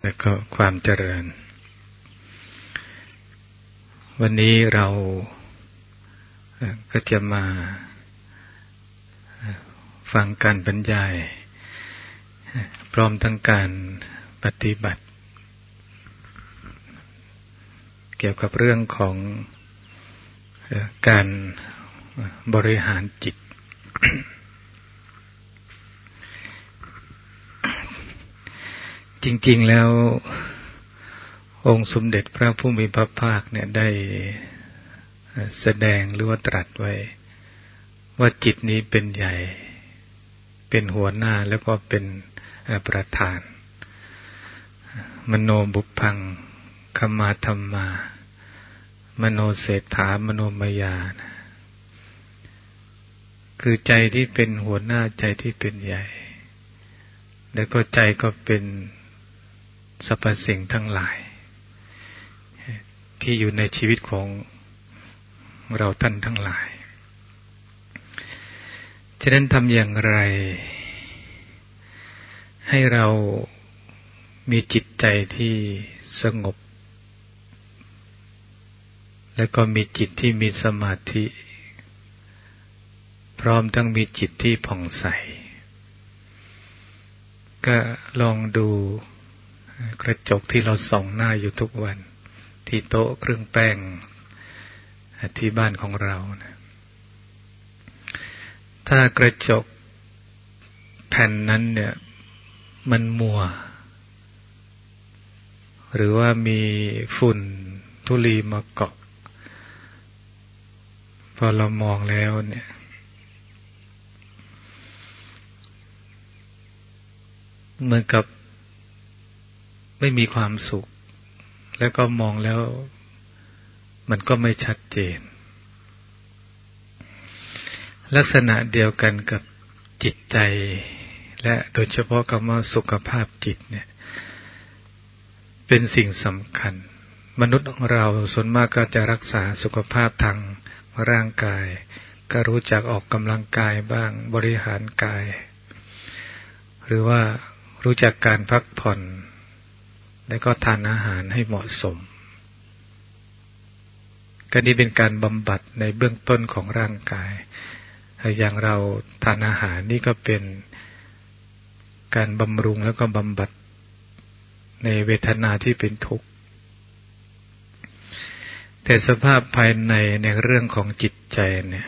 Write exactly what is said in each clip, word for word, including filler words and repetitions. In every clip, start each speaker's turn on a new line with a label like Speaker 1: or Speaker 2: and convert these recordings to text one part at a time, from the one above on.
Speaker 1: และก็ความเจริญวันนี้เราก็จะมาฟังการบรรยายพร้อมทั้งการปฏิบัติเกี่ยวกับเรื่องของการบริหารจิตจริงๆแล้วองค์สมเด็จพระผู้มีพระภาคเนี่ยได้แสดงหรือว่าตรัสไว้ว่าจิตนี้เป็นใหญ่เป็นหัวหน้าแล้วก็เป็นประธานมโนบุพพังคัมมาธัมมามโนเศรษฐามโนมยานะคือใจที่เป็นหัวหน้าใจที่เป็นใหญ่แล้วก็ใจก็เป็นสรรพสิ่งทั้งหลายที่อยู่ในชีวิตของเราท่านทั้งหลายฉะนั้นทำอย่างไรให้เรามีจิตใจที่สงบและก็มีจิตที่มีสมาธิพร้อมทั้งมีจิตที่ผ่องใสก็ลองดูกระจกที่เราส่องหน้าอยู่ทุกวันที่โต๊ะเครื่องแป้งที่บ้านของเรานะถ้ากระจกแผ่นนั้นเนี่ยมันมัวหรือว่ามีฝุ่นธุลีมาเกาะพอเรามองแล้วเนี่ยเหมือนกับไม่มีความสุขแล้วก็มองแล้วมันก็ไม่ชัดเจนลักษณะเดียวกันกับจิตใจและโดยเฉพาะคำว่าสุขภาพจิตเนี่ยเป็นสิ่งสำคัญมนุษย์ของเราส่วนมากก็จะรักษาสุขภาพทางร่างกายก็รู้จักออกกำลังกายบ้างบริหารกายหรือว่ารู้จักการพักผ่อนและก็ทานอาหารให้เหมาะสมก็นี่เป็นการบำบัดในเบื้องต้นของร่างกายอย่างเราทานอาหารนี่ก็เป็นการบำรุงแล้วก็บำบัดในเวทนาที่เป็นทุกข์แต่สภาพภายในในเรื่องของจิตใจเนี่ย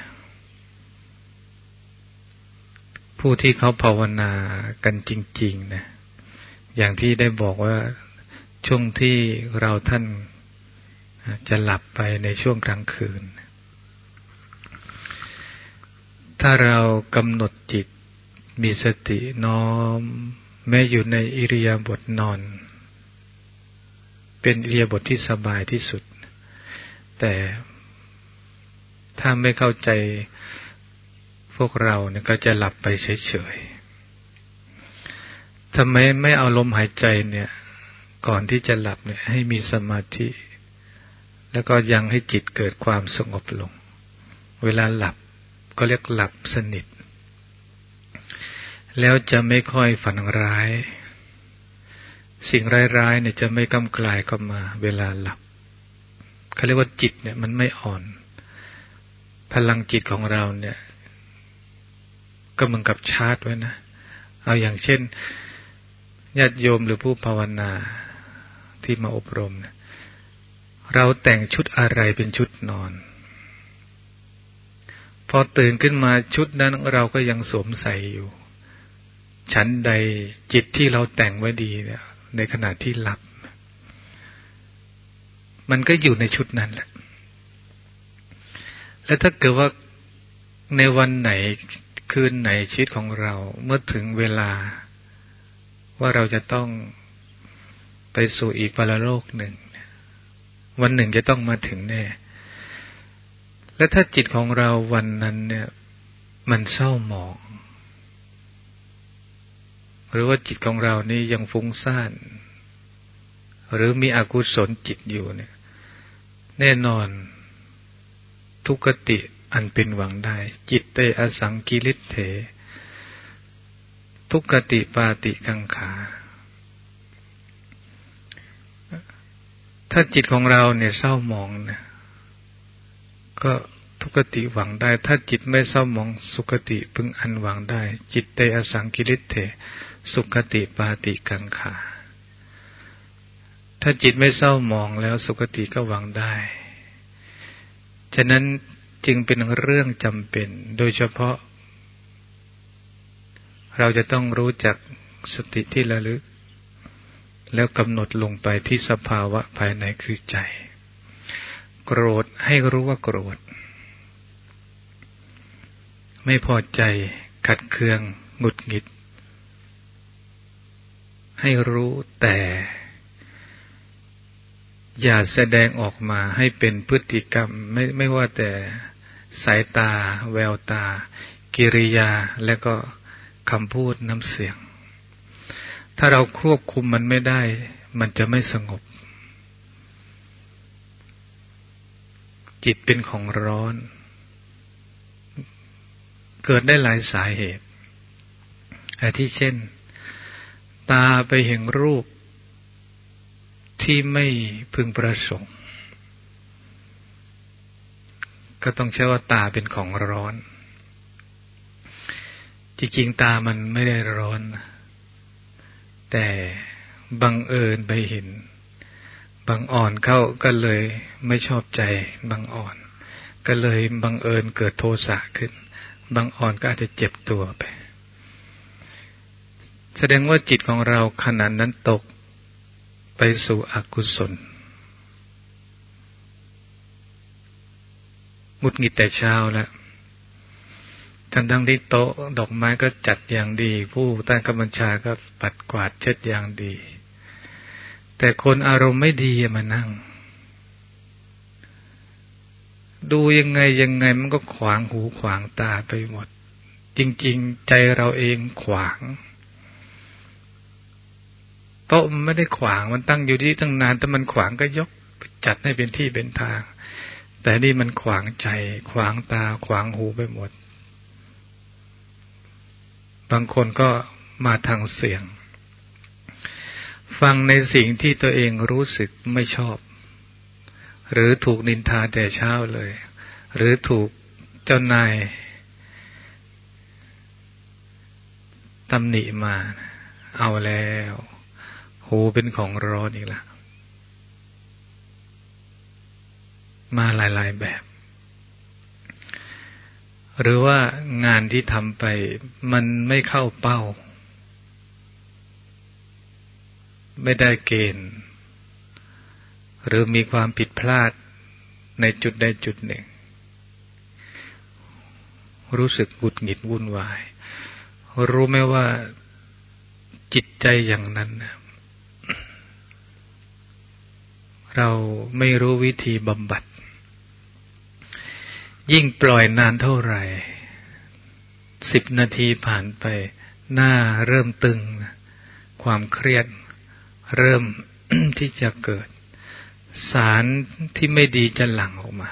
Speaker 1: ผู้ที่เขาภาวนากันจริงๆนะอย่างที่ได้บอกว่าช่วงที่เราท่านจะหลับไปในช่วงกลางคืนถ้าเรากำหนดจิตมีสติน้อมแม้อยู่ในอิริยาบถนอนเป็นอิริยาบถที่สบายที่สุดแต่ถ้าไม่เข้าใจพวกเราเนี่ยก็จะหลับไปเฉยๆทำไมไม่เอาลมหายใจเนี่ยก่อนที่จะหลับเนี่ยให้มีสมาธิแล้วก็ยังให้จิตเกิดความสงบลงเวลาหลับก็เรียกหลับสนิทแล้วจะไม่ค่อยฝันร้ายสิ่งร้ายๆเนี่ยจะไม่กำกลายเข้ามาเวลาหลับเขาเรียกว่าจิตเนี่ยมันไม่อ่อนพลังจิตของเราเนี่ยก็เหมือนกับชาร์จไว้นะเอาอย่างเช่นญาติโยมหรือผู้ภาวนาที่มาอบรมเนี่ยเราแต่งชุดอะไรเป็นชุดนอนพอตื่นขึ้นมาชุดนั้นเราก็ยังสวมใส่อยู่ชั้นใดจิตที่เราแต่งไว้ดีเนี่ยในขณะที่หลับมันก็อยู่ในชุดนั้นแหละแล้วถ้าเกิดว่าในวันไหนคืนไหนชีวิตของเราเมื่อถึงเวลาว่าเราจะต้องไปสู่อีกปรโลกหนึ่งวันหนึ่งจะต้องมาถึงแน่และถ้าจิตของเราวันนั้นเนี่ยมันเศร้าหมองหรือว่าจิตของเรานี่ยังฟุ้งซ่านหรือมีอกุศลจิตอยู่เนี่ยแน่นอนทุกขติอันเป็นหวังได้จิตเตอสังกิริเถทุกขติปาติกังขาถ้าจิตของเราเนี่ยเศร้าหมองเนี่ยก็ทุกติหวังได้ถ้าจิตไม่เศร้าหมองสุคติพึงอันหวังได้จิตเตอสังกิริเถสุคติปาติกังขาถ้าจิตไม่เศร้าหมองแล้วสุคติก็หวังได้ฉะนั้นจึงเป็นเรื่องจำเป็นโดยเฉพาะเราจะต้องรู้จักสติที่ระลึกแล้วกำหนดลงไปที่สภาวะภายในคือใจโกรธให้รู้ว่าโกรธไม่พอใจขัดเคืองหงุดหงิดให้รู้แต่อย่าแสดงออกมาให้เป็นพฤติกรรมไม่ไม่ว่าแต่สายตาแววตากิริยาและก็คำพูดน้ำเสียงถ้าเราควบคุมมันไม่ได้มันจะไม่สงบจิตเป็นของร้อนเกิดได้หลายสาเหตุอาทิเช่นตาไปเห็นรูปที่ไม่พึงประสงค์ก็ต้องใช้ว่าตาเป็นของร้อนจริงๆตามันไม่ได้ร้อนแต่บังเอิญไปเห็นบังอ่อนเข้าก็เลยไม่ชอบใจบังอ่อนก็เลยบังเอิญเกิดโทสะขึ้นบังอ่อนก็อาจจะเจ็บตัวไปแสดงว่าจิตของเราขณะนั้นตกไปสู่อกุศลหงุดหงิดแต่เช้าแล้วทั้งทั้งที่โต๊ะดอกไม้ก็จัดอย่างดีผู้ใต้กำบัญชาก็ปัดกวาดเช็ดอย่างดีแต่คนอารมณ์ไม่ดีมานั่งดูยังไงยังไงมันก็ขวางหูขวางตาไปหมดจริงๆใจเราเองขวางโต๊ะมันไม่ได้ขวางมันตั้งอยู่ที่ตั้งนานแต่มันขวางก็ยกจัดให้เป็นที่เป็นทางแต่นี่มันขวางใจขวางตาขวางหูไปหมดบางคนก็มาทางเสียงฟังในสิ่งที่ตัวเองรู้สึกไม่ชอบหรือถูกนินทาแต่เช้าเลยหรือถูกเจ้านายตำหนิมาเอาแล้วหูเป็นของร้อนอีกแล้วมาหลายๆแบบหรือว่างานที่ทำไปมันไม่เข้าเป้าไม่ได้เกณฑ์หรือมีความผิดพลาดในจุดใดจุดหนึ่งรู้สึกหงุดหงิดวุ่นวายรู้ไหมว่าจิตใจอย่างนั้นเราไม่รู้วิธีบำบัดยิ่งปล่อยนานเท่าไหร่สิบนาทีผ่านไปหน้าเริ่มตึงความเครียดเริ่ม ที่จะเกิดสารที่ไม่ดีจะหลั่งออกมา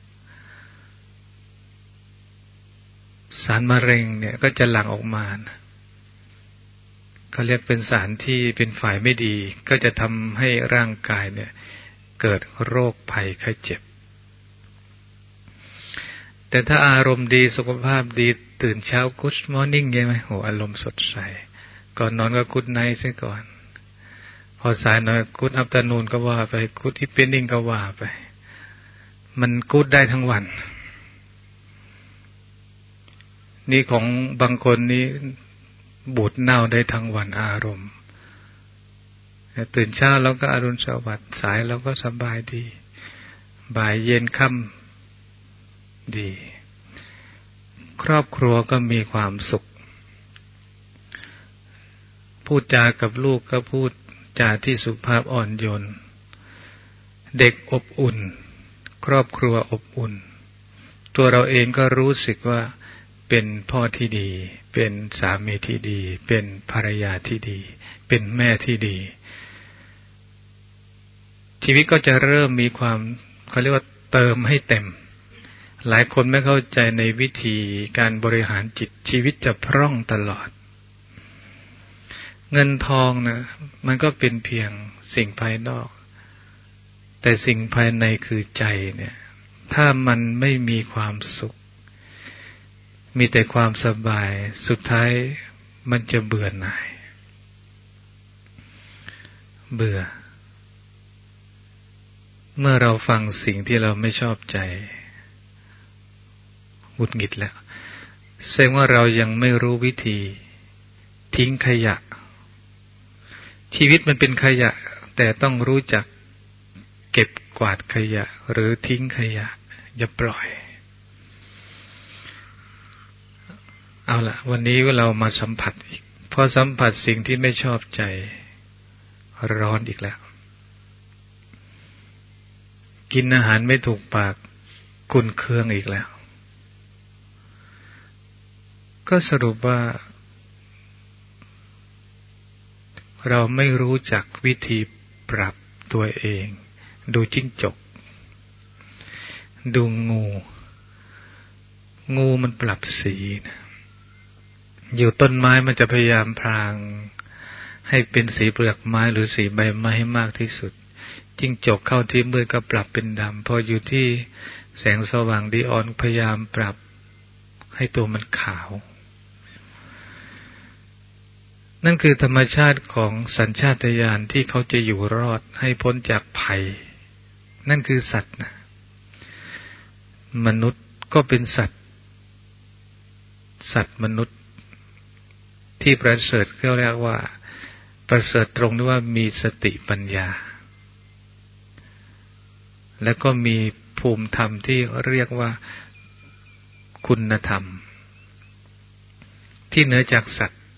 Speaker 1: สารมะเร็งเนี่ยก็จะหลั่งออกมานะเขาเรียกเป็นสารที่เป็นฝ่ายไม่ดีก็จะทำให้ร่างกายเนี่ยเกิดโรคภัยไข้เจ็บแต่ถ้าอารมณ์ดีสุขภาพดีตื่นเช้า Good Morning ใช่ไหมโหอารมณ์สดใสก่อนนอนก็ Good Night ซะก่อนพอสายหน่อย Good Afternoon ก็ว่าไป Good Evening ก็ว่าไปมันกู๊ดได้ทั้งวันนี่ของบางคนนี้บูดเน่าได้ทั้งวันอารมณ์ตื่นเช้าแล้วก็อรุณสวัสดิ์สายแล้วก็สบายดีบ่ายเย็นค่ำดีครอบครัวก็มีความสุขพูดจากับลูกก็พูดจาที่สุภาพอ่อนโยนเด็กอบอุ่นครอบครัวอบอุ่นตัวเราเองก็รู้สึกว่าเป็นพ่อที่ดีเป็นสามีที่ดีเป็นภรรยาที่ดีเป็นแม่ที่ดีชีวิตก็จะเริ่มมีความเขาเรียกว่าเติมให้เต็มหลายคนไม่เข้าใจในวิธีการบริหารจิตชีวิตจะพร่องตลอดเงินทองนะมันก็เป็นเพียงสิ่งภายนอกแต่สิ่งภายในคือใจเนี่ยถ้ามันไม่มีความสุขมีแต่ความสบายสุดท้ายมันจะเบื่อหน่ายเบื่อเมื่อเราฟังสิ่งที่เราไม่ชอบใจหงุดหงิดแล้วแสดงว่าเรายังไม่รู้วิธีทิ้งขยะชีวิตมันเป็นขยะแต่ต้องรู้จักเก็บกวาดขยะหรือทิ้งขยะอย่าปล่อยเอาล่ะวันนี้เรามาสัมผัสอีกพอสัมผัสสิ่งที่ไม่ชอบใจร้อนอีกแล้วกินอาหารไม่ถูกปากกุนเคืองอีกแล้วก็สรุปว่าเราไม่รู้จักวิธีปรับตัวเองดูจิ้งจกดูงูงูมันปรับสีนะอยู่ต้นไม้มันจะพยายามพรางให้เป็นสีเปลือกไม้หรือสีใบไม้ให้มากที่สุดจิ้งจกเข้าที่มืดก็ปรับเป็นดำพออยู่ที่แสงสว่างดีออนพยายามปรับให้ตัวมันขาวนั่นคือธรรมชาติของสัญชาตญาณที่เขาจะอยู่รอดให้พ้นจากภัยนั่นคือสัตว์นะมนุษย์ก็เป็นสัตว์สัตว์มนุษย์ที่ประเสริฐเขาเรียกว่าประเสริฐตรงที่ว่ามีสติปัญญาแล้วก็มีภูมิธรรมที่เรียกว่าคุณธรรมที่เหนือจากสัตว์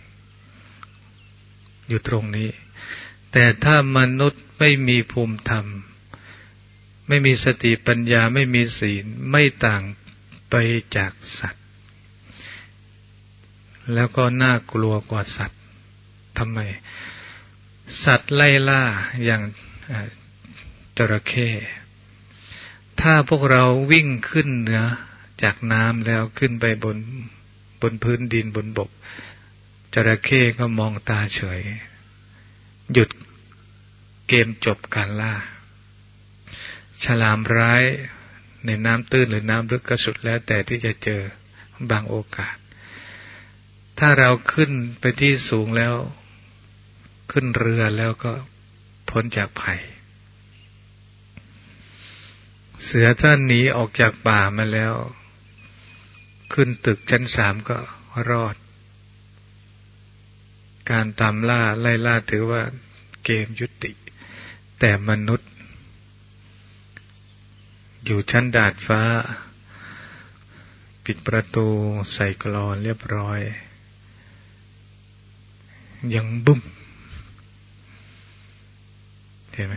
Speaker 1: อยู่ตรงนี้แต่ถ้ามนุษย์ไม่มีภูมิธรรมไม่มีสติปัญญาไม่มีศีลไม่ต่างไปจากสัตว์แล้วก็น่ากลัวกว่าสัตว์ทำไมสัตว์ไล่ล่าอย่างจระเข้ถ้าพวกเราวิ่งขึ้นเหนือจากน้ำแล้วขึ้นไปบนบนพื้นดินบนบกจระเข้ก็มองตาเฉยหยุดเกมจบการล่าฉลามร้ายในน้ำตื้นหรือน้ำลึกก็สุดแล้วแต่ที่จะเจอบางโอกาสถ้าเราขึ้นไปที่สูงแล้วขึ้นเรือแล้วก็พ้นจากภัยเสือถ้าหนีออกจากป่ามาแล้วขึ้นตึกชั้นสามก็รอดการตามล่าไล่ล่าถือว่าเกมยุติแต่มนุษย์อยู่ชั้นดาดฟ้าปิดประตูใส่กลอนเรียบร้อยยังบุ้มเห็นไหม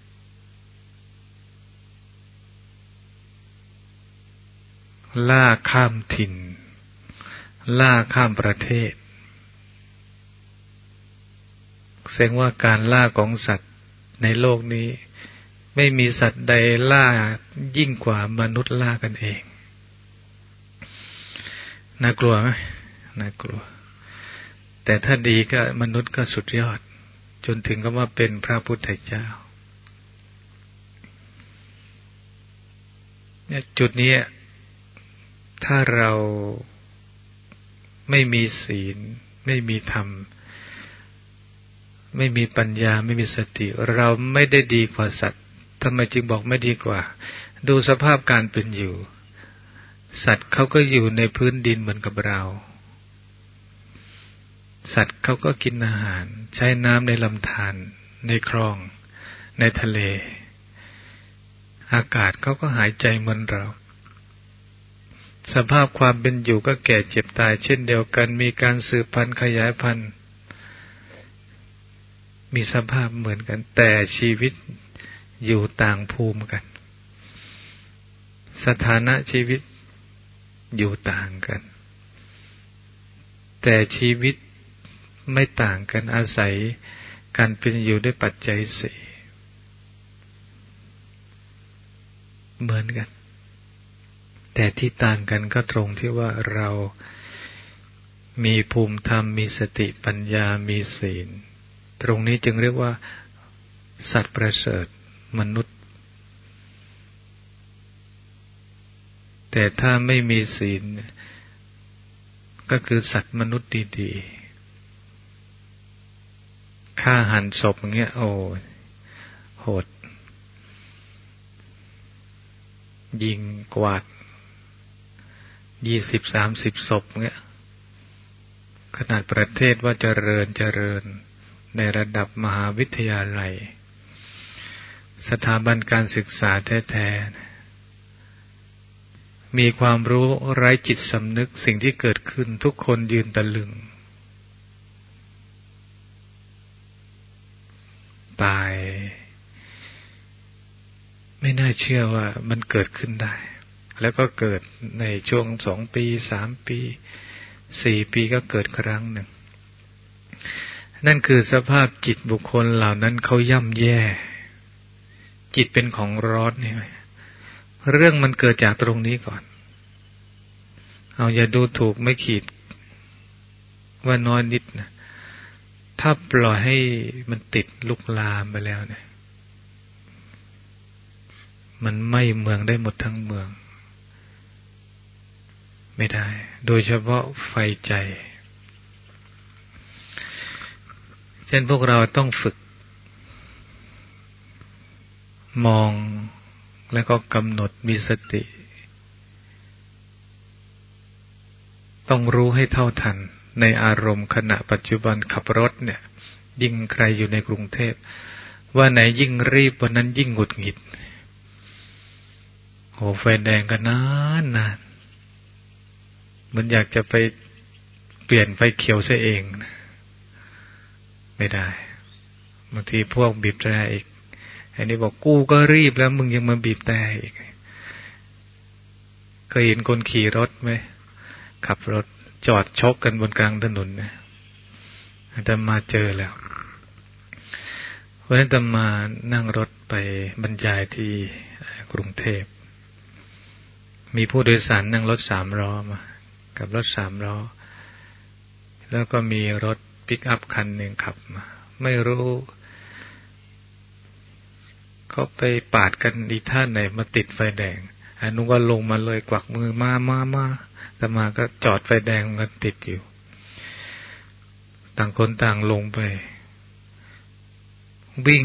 Speaker 1: ล่าข้ามถิ่นล่าข้ามประเทศแสดงว่าการล่าของสัตว์ในโลกนี้ไม่มีสัตว์ใดล่ายิ่งกว่ามนุษย์ล่ากันเองน่ากลัวไหมน่ากลัวแต่ถ้าดีก็มนุษย์ก็สุดยอดจนถึงกับว่าเป็นพระพุทธเจ้าเนี่ยจุดนี้ถ้าเราไม่มีศีลไม่มีธรรมไม่มีปัญญาไม่มีสติเราไม่ได้ดีกว่าสัตว์ทำไมจึงบอกไม่ดีกว่าดูสภาพการเป็นอยู่สัตว์เขาก็อยู่ในพื้นดินเหมือนกับเราสัตว์เขาก็กินอาหารใช้น้ำในลำธารในคลองในทะเลอากาศเขาก็หายใจเหมือนเราสภาพความเป็นอยู่ก็แก่เจ็บตายเช่นเดียวกันมีการสืบพันธุ์ขยายพันธุ์มีสภาพเหมือนกันแต่ชีวิตอยู่ต่างภูมิกันสถานะชีวิตอยู่ต่างกันแต่ชีวิตไม่ต่างกันอาศัยการเป็นอยู่ด้วยปัจจัยสี่เหมือนกันแต่ที่ต่างกันก็ตรงที่ว่าเรามีภูมิธรรมมีสติปัญญามีศีลตรงนี้จึงเรียกว่าสัตว์ประเสริฐมนุษย์แต่ถ้าไม่มีศีลก็คือสัตว์มนุษย์ดีๆฆ่าหันศพอย่างเงี้ยโอ้โหดยิงกวาดยี่สิบสามสิบศพเงี้ยขนาดประเทศว่าเจริญเจริญในระดับมหาวิทยาลัยสถาบันการศึกษาแท้ๆมีความรู้ไร้จิตสำนึกสิ่งที่เกิดขึ้นทุกคนยืนตะลึงตายไม่น่าเชื่อว่ามันเกิดขึ้นได้แล้วก็เกิดในช่วงสองปีสามปีสี่ปีก็เกิดครั้งหนึ่งนั่นคือสภาพจิตบุคคลเหล่านั้นเขาย่ำแย่จิตเป็นของร้อนนี่เรื่องมันเกิดจากตรงนี้ก่อนเอาอย่าดูถูกไม่ขีดว่าน้อยนิดนะถ้าปล่อยให้มันติดลุกลามไปแล้วเนี่ยมันไหม้เมืองได้หมดทั้งเมืองไม่ได้โดยเฉพาะไฟใจเช่นพวกเราต้องฝึกมองแล้วก็กำหนดมีสติต้องรู้ให้เท่าทันในอารมณ์ขณะปัจจุบันขับรถเนี่ยยิ่งใครอยู่ในกรุงเทพว่าไหนยิ่งรีบวันนั้นยิ่งหงุดหงิดโหไฟแดงก็นานนานมันอยากจะไปเปลี่ยนไฟเขียวซะเองไม่ได้บางทีพวกบีบแตรอีกอันนี้บอกกูก็รีบแล้วมึงยังมาบีบแตรอีกเคยเห็นคนขี่รถไหมขับรถจอดชกกันบนกลางถนนนะอาตมาเจอแล้ววันนั้นอาตมานั่งรถไปบรรยายที่กรุงเทพมีผู้โดยสารนั่งรถสามล้อมากับรถสามล้อแล้วก็มีรถปิกอัพคันหนึ่งขับมาไม่รู้เขาไปปาดกันอีท่าไหนมาติดไฟแดงอันนู้นก็ลงมาเลยกวักมือมามามาแต่มาก็จอดไฟแดงกันติดอยู่ต่างคนต่างลงไปวิ่ง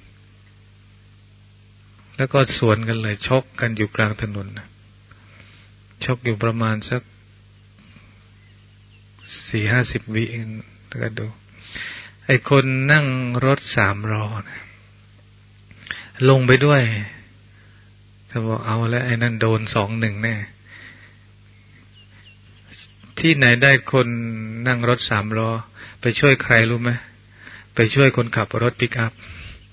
Speaker 1: แล้วก็สวนกันเลยชกกันอยู่กลางถนนชกอยู่ประมาณสักสี่ห้าสิบวิเองก็ดูไอ้คนนั่งรถสามล้อนะลงไปด้วยถ้าบอกเอาแล้วไอ้นั่นโดนสองหนึ่งแน่ที่ไหนได้คนนั่งรถสามล้อไปช่วยใครรู้ไหมไปช่วยคนขับรถปิกอัพ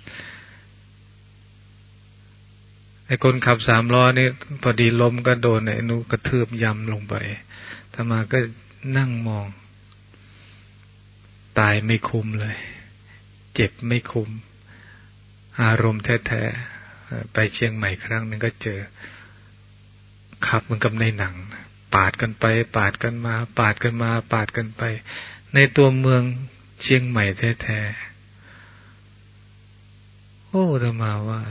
Speaker 1: ไอ้คนขับสามล้อนี่พอดีล้มก็โดนไอ้นู้กระทืบยำลงไปธรรมาก็นั่งมองตายไม่คุ้มเลยเจ็บไม่คุ้มอารมณ์แท้ๆไปเชียงใหม่ครั้งนึงก็เจอขับเหมือนกับในหนังปาดกันไปปาดกันมาปาดกันมาปาดกันไปในตัวเมืองเชียงใหม่แท้ๆโอ้ธรรมาว่า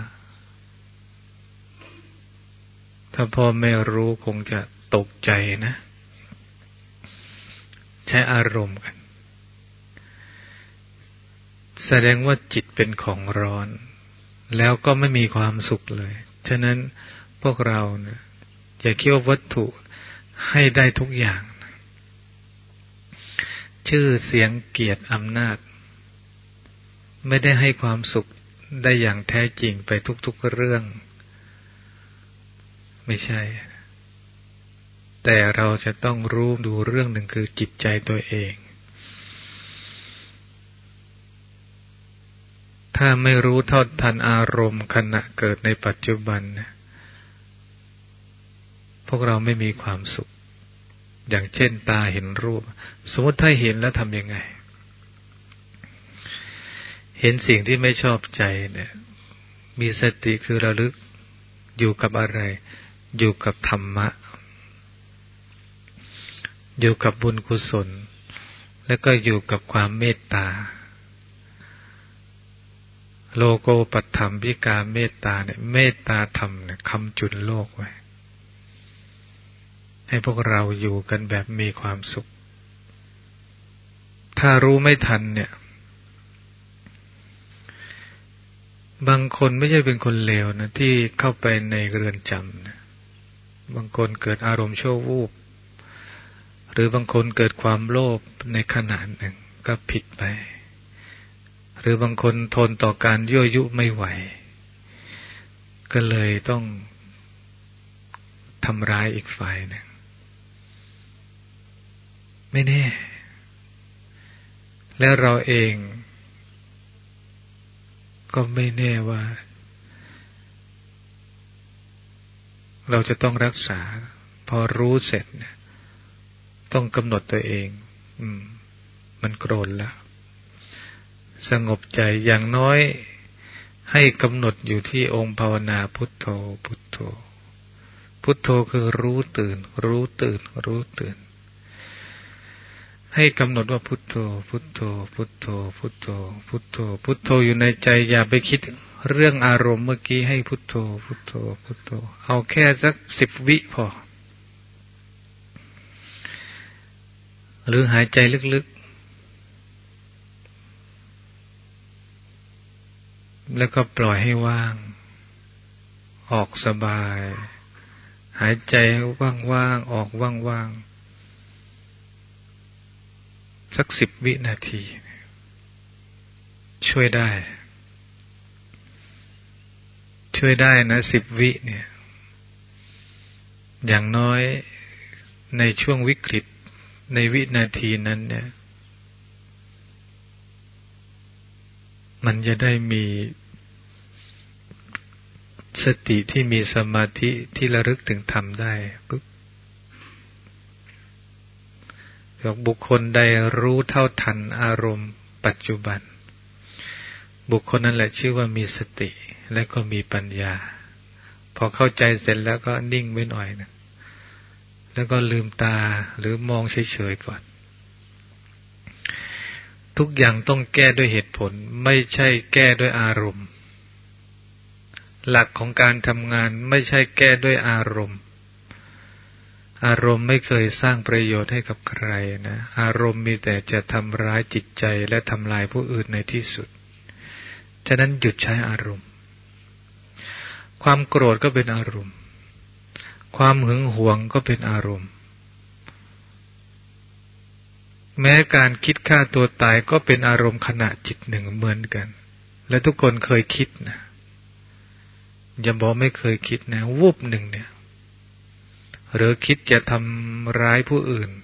Speaker 1: ถ้าพ่อแม่รู้คงจะตกใจนะใช้อารมณ์กันแสดงว่าจิตเป็นของร้อนแล้วก็ไม่มีความสุขเลยฉะนั้นพวกเราเนี่ยอย่าคิดว่าวัตถุให้ได้ทุกอย่างชื่อเสียงเกียรติอำนาจไม่ได้ให้ความสุขได้อย่างแท้จริงไปทุกๆเรื่องไม่ใช่แต่เราจะต้องรู้ดูเรื่องหนึ่งคือจิตใจตัวเองถ้าไม่รู้เท่าทันอารมณ์ขณะเกิดในปัจจุบันพวกเราไม่มีความสุขอย่างเช่นตาเห็นรูปสมมติถ้าเห็นแล้วทำยังไงเห็นสิ่งที่ไม่ชอบใจเนี่ยมีสติคือระลึกอยู่กับอะไรอยู่กับธรรมะอยู่กับบุญกุศลแล้วก็อยู่กับความเมตตาโลโกปัฏฐัมภิกาเมตตาเนี่ยเมตตาธรรมเนี่ยคำจุนโลกไว้ให้พวกเราอยู่กันแบบมีความสุขถ้ารู้ไม่ทันเนี่ยบางคนไม่ใช่เป็นคนเลวนะที่เข้าไปในเรือนจำนะบางคนเกิดอารมณ์ชั่ววูบหรือบางคนเกิดความโลภในขณะหนึ่งก็ผิดไปหรือบางคนทนต่อการยั่วยุไม่ไหวก็เลยต้องทำร้ายอีกฝ่ายหนึ่งไม่แน่และเราเองก็ไม่แน่ว่าเราจะต้องรักษาพอรู้เสร็จเนี่ยต้องกำหนดตัวเองอืมมันโกรธแล้วสงบใจอย่างน้อยให้กำหนดอยู่ที่องค์ภาวนาพุทโธพุทโธพุทโธคือรู้ตื่นรู้ตื่นรู้ตื่นให้กำหนดว่าพุทโธพุทโธพุทโธพุทโธพุทโธพุทโธอยู่ในใจอย่าไปคิดเรื่องอารมณ์เมื่อกี้ให้พุทโธพุทโธพุทโธเอาแค่สักสิบวิพอหรือหายใจลึกๆแล้วก็ปล่อยให้ว่างออกสบายหายใจว่างๆออกว่างๆสักสิบวินาทีช่วยได้ช่วยได้นะสิบวิเนี่ยอย่างน้อยในช่วงวิกฤตในวินาทีนั้นเนี่ยมันจะได้มีสติที่มีสมาธิที่ระลึกถึงธรรมได้ปุ๊บบุคคลใดรู้เท่าทันอารมณ์ปัจจุบันบุคคลนั้นแหละชื่อว่ามีสติและก็มีปัญญาพอเข้าใจเสร็จแล้วก็นิ่งไว้หน่อยนะแล้วก็ลืมตาหรือมองเฉยๆก่อนทุกอย่างต้องแก้ด้วยเหตุผลไม่ใช่แก้ด้วยอารมณ์หลักของการทำงานไม่ใช่แก้ด้วยอารมณ์อารมณ์ไม่เคยสร้างประโยชน์ให้กับใครนะอารมณ์มีแต่จะทำร้ายจิตใจและทำลายผู้อื่นในที่สุดฉะนั้นหยุดใช้อารมณ์ความโกรธก็เป็นอารมณ์ความหึงหวงก็เป็นอารมณ์แม้การคิดฆ่าตัวตายก็เป็นอารมณ์ขณะจิตหนึ่งเหมือนกันและทุกคนเคยคิดนะอย่าบอกไม่เคยคิดนะวูบหนึ่งเนี่ยหรือคิดจะทำร้ายผู้อื่น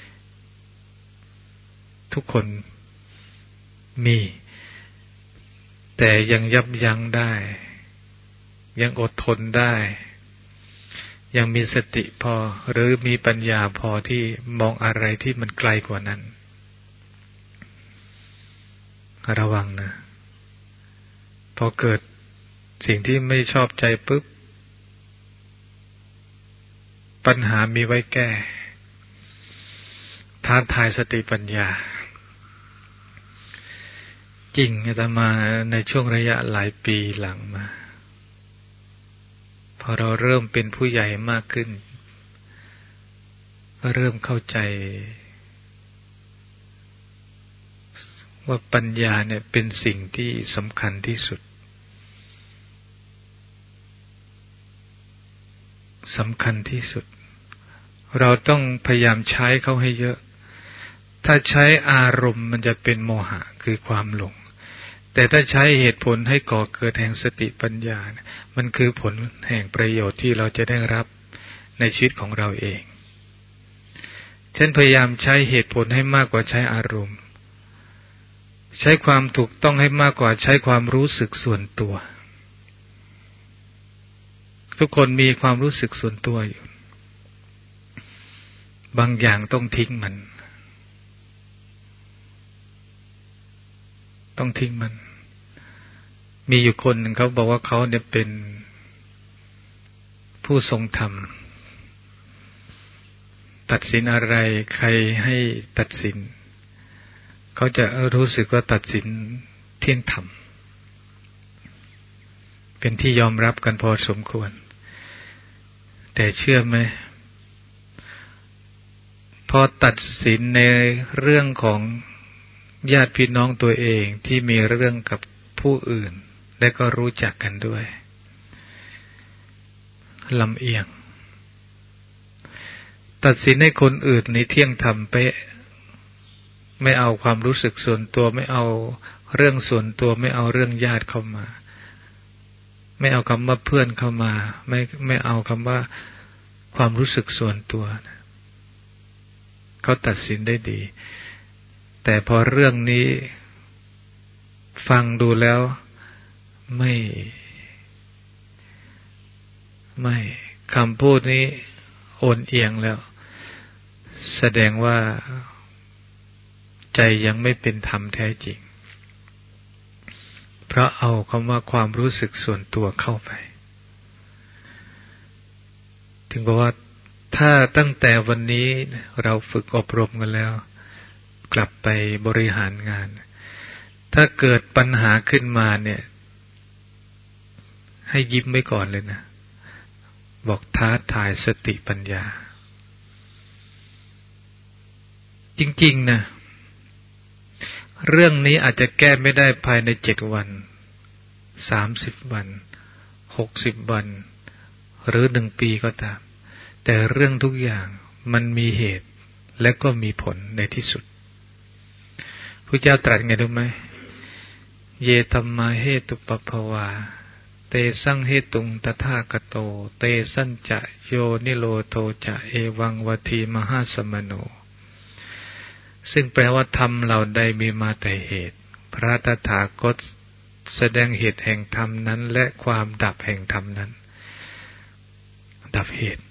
Speaker 1: ทุกคนมีแต่ยังยับยั้งได้ยังอดทนได้ยังมีสติพอหรือมีปัญญาพอที่มองอะไรที่มันไกลกว่านั้นระวังนะพอเกิดสิ่งที่ไม่ชอบใจปุ๊บปัญหามีไว้แก้ท้าทายสติปัญญาจริงอาตมาในช่วงระยะหลายปีหลังมาพอเราเริ่มเป็นผู้ใหญ่มากขึ้นก็เริ่มเข้าใจว่าปัญญาเนี่ยเป็นสิ่งที่สำคัญที่สุดสำคัญที่สุดเราต้องพยายามใช้เขาให้เยอะถ้าใช้อารมณ์มันจะเป็นโมหะคือความหลงแต่ถ้าใช้เหตุผลให้ก่อเกิดแห่งสติปัญญามันคือผลแห่งประโยชน์ที่เราจะได้รับในชีวิตของเราเองเช่นพยายามใช้เหตุผลให้มากกว่าใช้อารมณ์ใช้ความถูกต้องให้มากกว่าใช้ความรู้สึกส่วนตัวทุกคนมีความรู้สึกส่วนตัวอยู่บางอย่างต้องทิ้งมันต้องทิ้งมันมีอยู่คนหนึ่งเขาบอกว่าเขาเนี่ยเป็นผู้ทรงธรรมตัดสินอะไรใครให้ตัดสินเขาจะรู้สึกว่าตัดสินเที่ยงธรรมเป็นที่ยอมรับกันพอสมควรแต่เชื่อไหมพอตัดสินในเรื่องของญาติพี่น้องตัวเองที่มีเรื่องกับผู้อื่นและก็รู้จักกันด้วยลำเอียงตัดสินให้คนอื่นในเที่ยงธรรมเป๊ะไม่เอาความรู้สึกส่วนตัวไม่เอาเรื่องส่วนตัวไม่เอาเรื่องญาติเข้ามาไม่เอาคำว่าเพื่อนเข้ามาไม่ไม่เอาคำว่าความรู้สึกส่วนตัวนะเขาตัดสินได้ดีแต่พอเรื่องนี้ฟังดูแล้วไม่ไม่คำพูดนี้โอนเอียงแล้วแสดงว่าใจยังไม่เป็นธรรมแท้จริงเพราะเอาคำว่าความรู้สึกส่วนตัวเข้าไปถึงบอกว่าถ้าตั้งแต่วันนี้เราฝึกอบรมกันแล้วกลับไปบริหารงานถ้าเกิดปัญหาขึ้นมาเนี่ยให้ยิ้มไว้ก่อนเลยนะบอกท้าทายสติปัญญาจริงๆนะเรื่องนี้อาจจะแก้ไม่ได้ภายในเจ็ดวันสามสิบวันหกสิบวันหรือหนึ่งปีก็ตามแต่เรื่องทุกอย่างมันมีเหตุและก็มีผลในที่สุดพระเจ้าตรัสไงรู้ไหมเยธัมมาเหตุปปภวาเตสังเหตุงตถาคโตเตสัญจะโยนิโรโธจะเอวังวัทีมหาสมโนซึ่งแปลว่าธรรมเหล่าใดมีมาแต่เหตุพระตถาคตแสดงเหตุแห่งธรรมนั้นและความดับแห่งธรรมนั้นดับเหตุ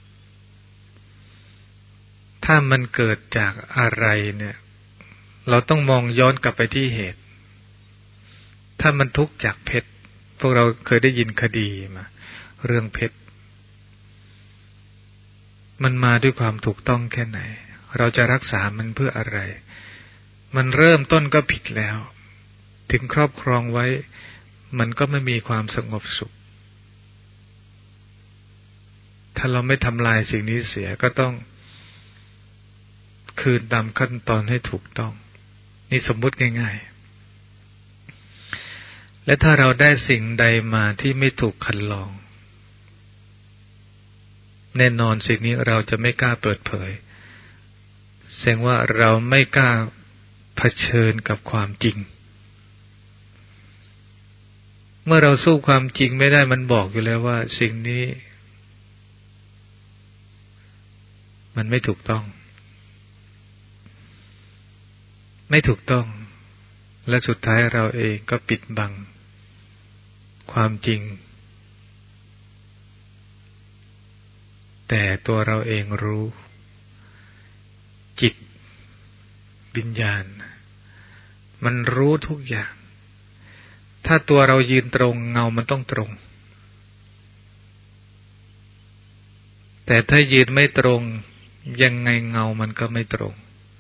Speaker 1: ถ้ามันเกิดจากอะไรเนี่ยเราต้องมองย้อนกลับไปที่เหตุถ้ามันทุกข์จากเพชรพวกเราเคยได้ยินคดีมาเรื่องเพชรมันมาด้วยความถูกต้องแค่ไหนเราจะรักษามันเพื่ออะไรมันเริ่มต้นก็ผิดแล้วถึงครอบครองไว้มันก็ไม่มีความสงบสุขถ้าเราไม่ทำลายสิ่งนี้เสียก็ต้องคืนตามขั้นตอนให้ถูกต้องนี่สมมุติง่ายๆและถ้าเราได้สิ่งใดมาที่ไม่ถูกคัดลองแน่นอนสิ่งนี้เราจะไม่กล้าเปิดเผยแสดงว่าเราไม่กล้าเผชิญกับความจริงเมื่อเราสู้ความจริงไม่ได้มันบอกอยู่แล้วว่าสิ่งนี้มันไม่ถูกต้องไม่ถูกต้องและสุดท้ายเราเองก็ปิดบังความจริงแต่ตัวเราเองรู้จิตวิญญาณมันรู้ทุกอย่างถ้าตัวเรายืนตรงเงามันต้องตรงแต่ถ้ายืนไม่ตรงยังไงเงามันก็ไม่ตรง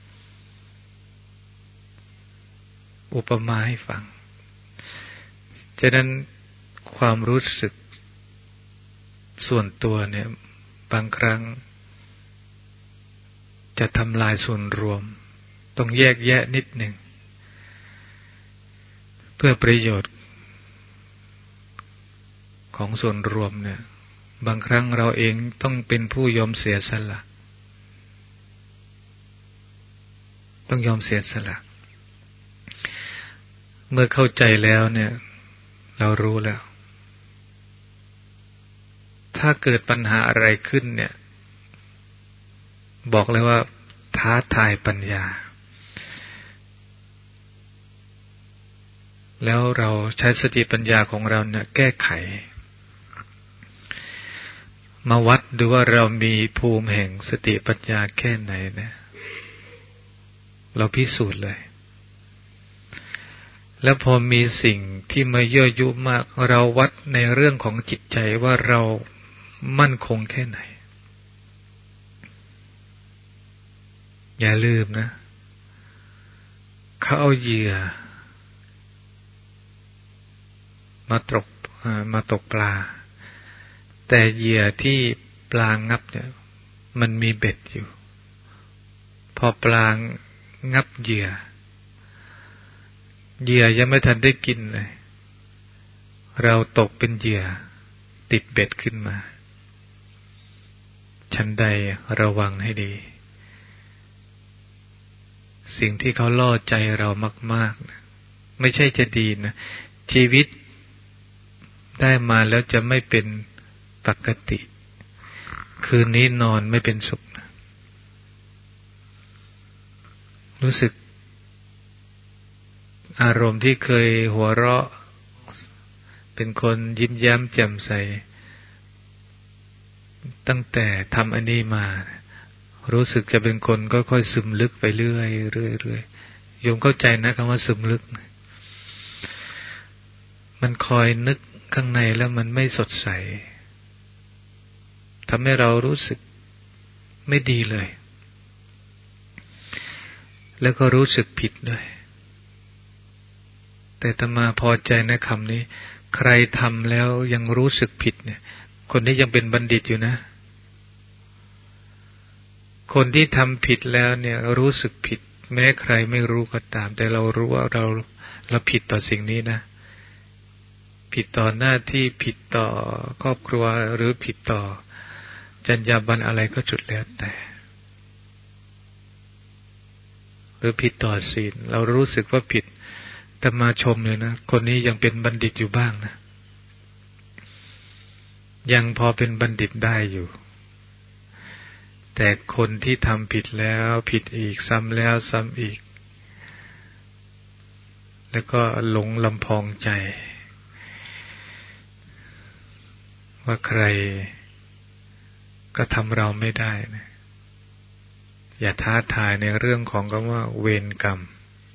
Speaker 1: อุปมาให้ฟังฉะนั้นความรู้สึกส่วนตัวเนี่ยบางครั้งจะทำลายส่วนรวมต้องแยกแยะนิดหนึ่งเพื่อประโยชน์ของส่วนรวมเนี่ยบางครั้งเราเองต้องเป็นผู้ยอมเสียสละต้องยอมเสียสละเมื่อเข้าใจแล้วเนี่ยเรารู้แล้วถ้าเกิดปัญหาอะไรขึ้นเนี่ยบอกเลยว่าท้าทายปัญญาแล้วเราใช้สติปัญญาของเราเนี่ยแก้ไขมาวัดดูว่าเรามีภูมิแห่งสติปัญญาแค่ไหนนะเราพิสูจน์เลยแล้วพอมีสิ่งที่มายั่วยุมากเราวัดในเรื่องของจิตใจว่าเรามั่นคงแค่ไหนอย่าลืมนะเขาเอาเหยื่อมาตกมาตกปลาแต่เหยื่อที่ปลางับเนี่ยมันมีเบ็ดอยู่พอปลางับเหยื่อเหยื่อยังไม่ทันได้กินเลยเราตกเป็นเหยื่อติดเบ็ดขึ้นมาฉันใดระวังให้ดีสิ่งที่เขาล่อใจเรามากๆนะไม่ใช่จะดีนะชีวิตได้มาแล้วจะไม่เป็นปกติคืนนี้นอนไม่เป็นสุขนะรู้สึกอารมณ์ที่เคยหัวเราะเป็นคนยิ้มแย้มแจ่มใสตั้งแต่ทำอันนี้มารู้สึกจะเป็นคนก็ค่อยซึมลึกไปเรื่อยเรื่อยเรื่อยโยมเข้าใจนะคำว่าซึมลึกมันคอยนึกข้างในแล้วมันไม่สดใสทำให้เรารู้สึกไม่ดีเลยแล้วก็รู้สึกผิดด้วยแต่อาตมาพอใจในคำนี้ใครทำแล้วยังรู้สึกผิดเนี่ยคนนี้ยังเป็นบัณฑิตอยู่นะคนที่ทำผิดแล้วเนี่ยรู้สึกผิดแม้ใครไม่รู้ก็ตามแต่เรารู้ว่าเราเราผิดต่อสิ่งนี้นะผิดต่อหน้าที่ผิดต่อครอบครัวหรือผิดต่อจรรยาบรรณอะไรก็จุดแล้วแต่หรือผิดต่อศีลเรารู้สึกว่าผิดแต่มาชมเลยนะคนนี้ยังเป็นบัณฑิตอยู่บ้างนะยังพอเป็นบัณฑิตได้อยู่แต่คนที่ทำผิดแล้วผิดอีกซ้ำแล้วซ้ำอีกแล้วก็หลงลำพองใจว่าใครก็ทำเราไม่ได้นะอย่าท้าทายในเรื่องของคำว่าเวรกรรม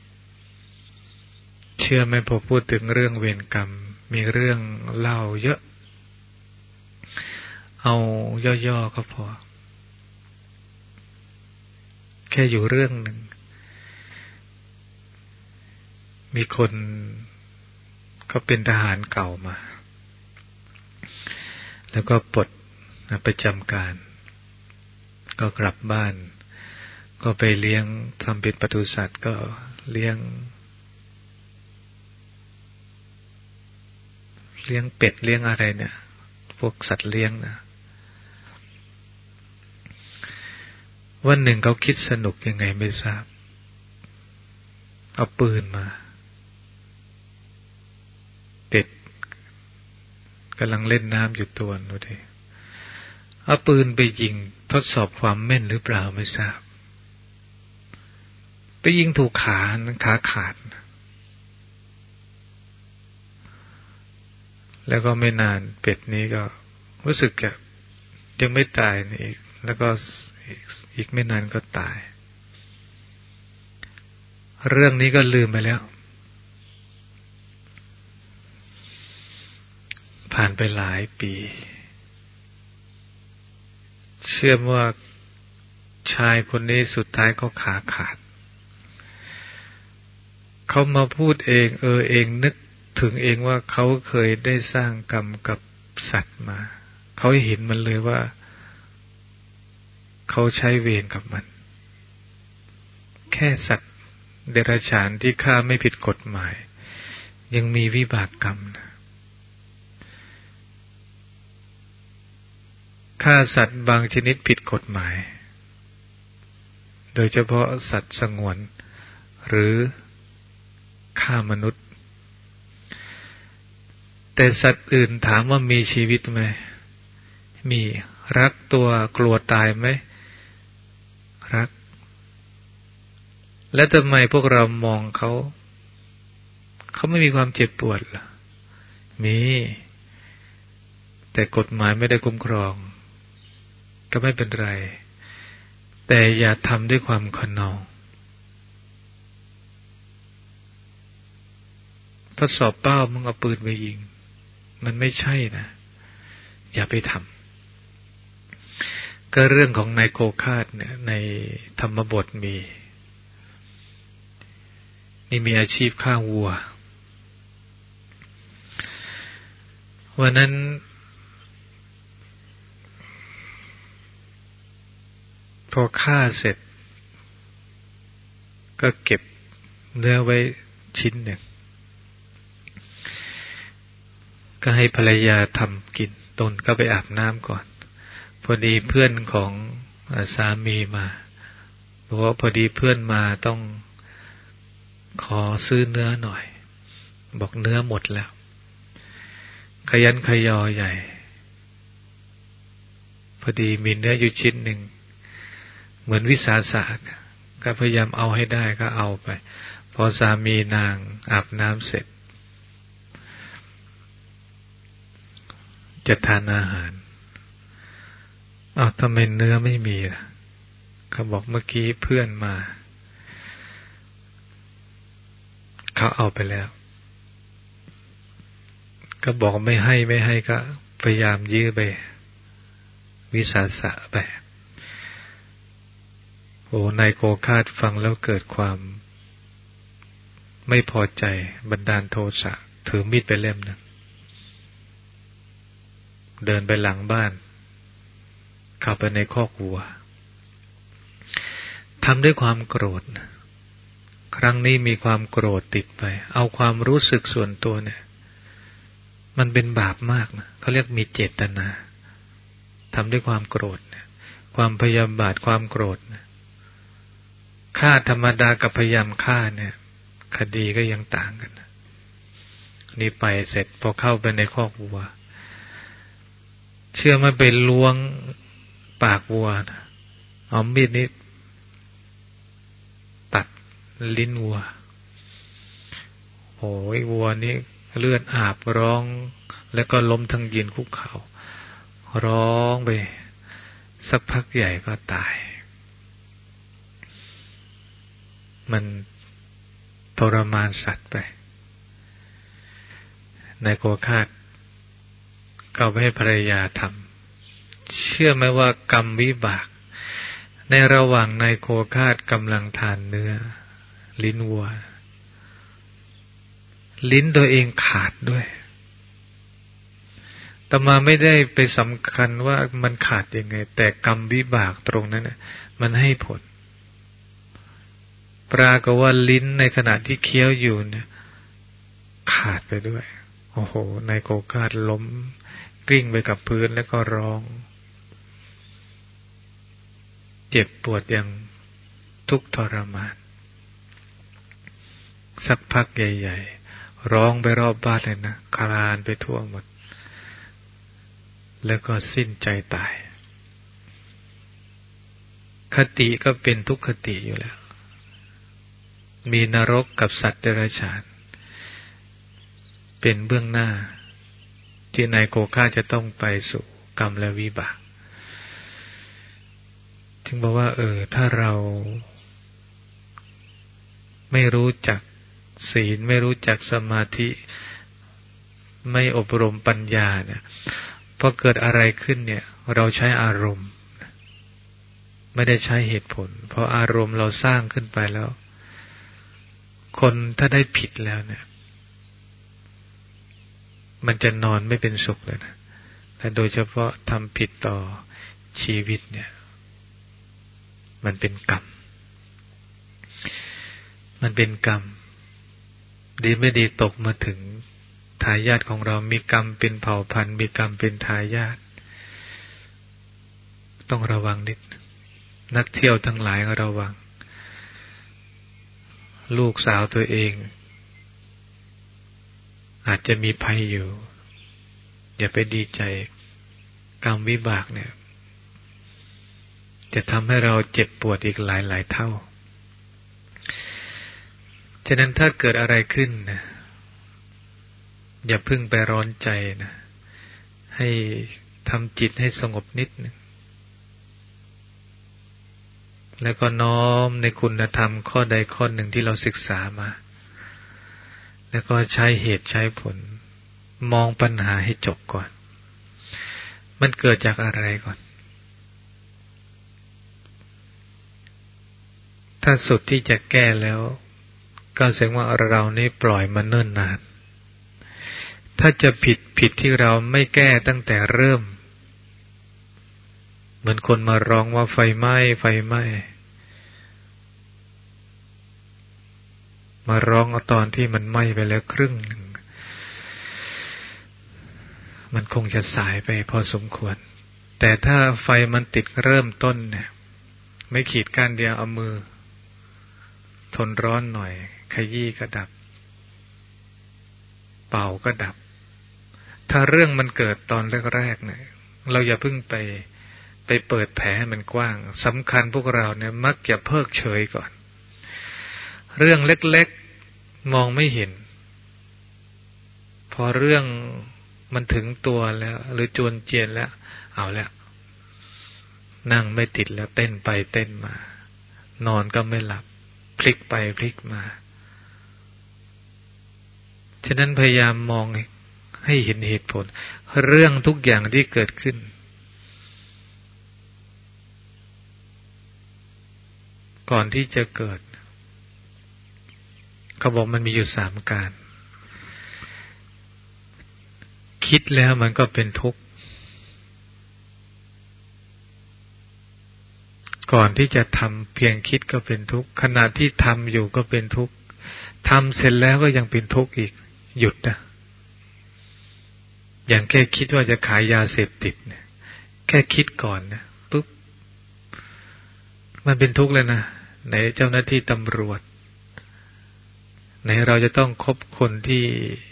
Speaker 1: เชื่อไหมพอพูดถึงเรื่องเวรกรรมมีเรื่องเล่าเยอะเอาย่อๆก็พอแค่อยู่เรื่องหนึ่งมีคนเขาเป็นทหารเก่ามาแล้วก็ปลดประจำการก็กลับบ้านก็ไปเลี้ยงทำเป็นปศุสัตว์ก็เลี้ยงเลี้ยงเป็ดเลี้ยงอะไรเนี่ยพวกสัตว์เลี้ยงนะวันหนึ่งเขาคิดสนุกยังไงไม่ทราบเอาปืนมาเป็ดกำลังเล่นน้ำอยู่ตัวนู้นดิเอาปืนไปยิงทดสอบความแม่นหรือเปล่าไม่ทราบไปยิงถูกขาขาขาดแล้วก็ไม่นานเป็ดนี้ก็รู้สึกแบบยังไม่ตายอีกแล้วก็อีกไม่นานก็ตายเรื่องนี้ก็ลืมไปแล้วผ่านไปหลายปีเชื่อว่าชายคนนี้สุดท้ายก็ขาขาดเขามาพูดเองเออเองนึกถึงเองว่าเขาเคยได้สร้างกรรมกับสัตว์มาเขาเห็นมันเลยว่าเขาใช้เวรกับมันแค่สัตว์เดรัจฉานที่ฆ่าไม่ผิดกฎหมายยังมีวิบากกรรมนะฆ่าสัตว์บางชนิดผิดกฎหมายโดยเฉพาะสัตว์สงวนหรือฆ่ามนุษย์แต่สัตว์อื่นถามว่ามีชีวิตไหมมีรักตัวกลัวตายไหมรักและทำไมพวกเรามองเขาเขาไม่มีความเจ็บปวดล่ะมีแต่กฎหมายไม่ได้คุ้มครองก็ไม่เป็นไรแต่อย่าทำด้วยความขนองทดสอบเป้ามึงเอาปืนไปยิงมันไม่ใช่นะอย่าไปทำก็เรื่องของนายโคคาดเนี่ยในธรรมบทมีนี่มีอาชีพฆ่าวัววันนั้นพอฆ่าเสร็จก็เก็บเนื้อไว้ชิ้นหนึ่งก็ให้ภรรยาทำกินตนก็ไปอาบน้ำก่อนพอดีเพื่อนของสามีมาบอกว่าพอดีเพื่อนมาต้องขอซื้อเนื้อหน่อยบอกเนื้อหมดแล้วขยันขยอใหญ่พอดีมีเนื้ออยู่ชิ้นหนึ่งเหมือนวิสาสะก็พยายามเอาให้ได้ก็เอาไปพอสามีนางอาบน้ำเสร็จจะทานอาหารอ้าวทำไมเนื้อไม่มีล่ะเขาบอกเมื่อกี้เพื่อนมาเขาเอาไปแล้วก็บอกไม่ให้ไม่ให้ก็พยายามยื้อไปวิสาสะไปโอ้นายโกคาดฟังแล้วเกิดความไม่พอใจบันดาลโทสะถือมีดไปเล่มหนึ่งเดินไปหลังบ้านเข้าไปในคอกวัวทำด้วยความโกรธครั้งนี้มีความโกรธติดไปเอาความรู้สึกส่วนตัวเนี่ยมันเป็นบาปมากนะเขาเรียกมีเจตนาทำด้วยความโกรธเนี่ยความพยาบาทความโกรธเนี่ยฆ่าธรรมดากับพยายามฆ่าเนี่ยคดีก็ยังต่างกันนะนี่ไปเสร็จพอเข้าไปในคอกวัวเชื่อมันไปล้วงปากวัวนะเอามีดนี้ตัดลิ้นวัวโอ้ยวัวนี่เลือดอาบร้องแล้วก็ล้มทั้งยืนคุกเข่าร้องไปสักพักใหญ่ก็ตายมันทรมานสัตว์ไปนายโกคาดก็ไปให้ภรรยาทำเชื่อไหมว่ากรรมวิบากในระหว่างนายโกคาดกำลังทานเนื้อลิ้นวัวลิ้นตัวเองขาดด้วยแต่มาไม่ได้ไปสำคัญว่ามันขาดยังไงแต่กรรมวิบากตรงนั้นน่ะมันให้ผลปรากฏว่าลิ้นในขณะที่เคี้ยวอยู่เนี่ยขาดไปด้วยโอ้โหนายโกคาดล้มกลิ้งไปกับพื้นแล้วก็ร้องเจ็บปวดอย่างทุกข์ทรมานสักพักใหญ่ๆร้องไปรอบบ้านเลยนะคลานไปทั่วหมดแล้วก็สิ้นใจตายคติก็เป็นทุกขติอยู่แล้วมีนรกกับสัตว์เดรัจฉานเป็นเบื้องหน้าที่นายโกคาจะต้องไปสู่กรรมและวิบากจึงบอกว่าเออถ้าเราไม่รู้จักศีลไม่รู้จักสมาธิไม่อบรมปัญญาเนี่ยพอเกิดอะไรขึ้นเนี่ยเราใช้อารมณ์ไม่ได้ใช้เหตุผลเพราะอารมณ์เราสร้างขึ้นไปแล้วคนถ้าได้ผิดแล้วเนี่ยมันจะนอนไม่เป็นสุขเลยนะแต่โดยเฉพาะทำผิดต่อชีวิตเนี่ยมันเป็นกรรมมันเป็นกรรมดีไม่ดีตกมาถึงทายาทของเรามีกรรมเป็นเผ่าพันธุ์มีกรรมเป็นทายาทต้องระวังนิดนักเที่ยวทั้งหลายก็ระวังลูกสาวตัวเองอาจจะมีภัยอยู่อย่าไปดีใจกรรมวิบากเนี่ยจะทำให้เราเจ็บปวดอีกหลายหลายเท่าฉะนั้นถ้าเกิดอะไรขึ้นนะอย่าพึ่งไปร้อนใจนะให้ทำจิตให้สงบนิดนึงแล้วก็น้อมในคุณธรรมข้อใดข้อหนึ่งที่เราศึกษามาแล้วก็ใช้เหตุใช้ผลมองปัญหาให้จบก่อนมันเกิดจากอะไรก่อนถ้าสุดที่จะแก้แล้วก็แสดงว่าเรานี่ปล่อยมาเนิ่นนานถ้าจะผิดผิดที่เราไม่แก้ตั้งแต่เริ่มเหมือนคนมาร้องว่าไฟไหม้ไฟไหม้มาร้องเอาตอนที่มันไหม้ไปแล้วครึ่งหนึ่งมันคงจะสายไปพอสมควรแต่ถ้าไฟมันติดเริ่มต้นเนี่ยไม่ขีดก้านเดียวเอามือทนร้อนหน่อยขยี้ก็ดับเป่าก็ดับถ้าเรื่องมันเกิดตอนแรกๆเนี่ยเราอย่าเพิ่งไปไปเปิดแผลให้มันกว้างสำคัญพวกเราเนี่ยมักจะเพิกเฉยก่อนเรื่องเล็กๆมองไม่เห็นพอเรื่องมันถึงตัวแล้วหรือจวนเจียนแล้วเอาแล้วนั่งไม่ติดแล้วเต้นไปเต้นมานอนก็ไม่หลับพลิกไปพลิกมาฉะนั้นพยายามมองให้เห็นเหตุผลเรื่องทุกอย่างที่เกิดขึ้นก่อนที่จะเกิดเขาบอกมันมีอยู่สามการคิดแล้วมันก็เป็นทุกข์ก่อนที่จะทำเพียงคิดก็เป็นทุกข์ขณะที่ทำอยู่ก็เป็นทุกข์ทำเสร็จแล้วก็ยังเป็นทุกข์อีกหยุดนะอย่างแค่คิดว่าจะขายยาเสพติดเนี่ยแค่คิดก่อนนะปุ๊บมันเป็นทุกข์เลยนะไหนเจ้าหน้าที่ตำรวจไหนเราจะต้องคบคนที่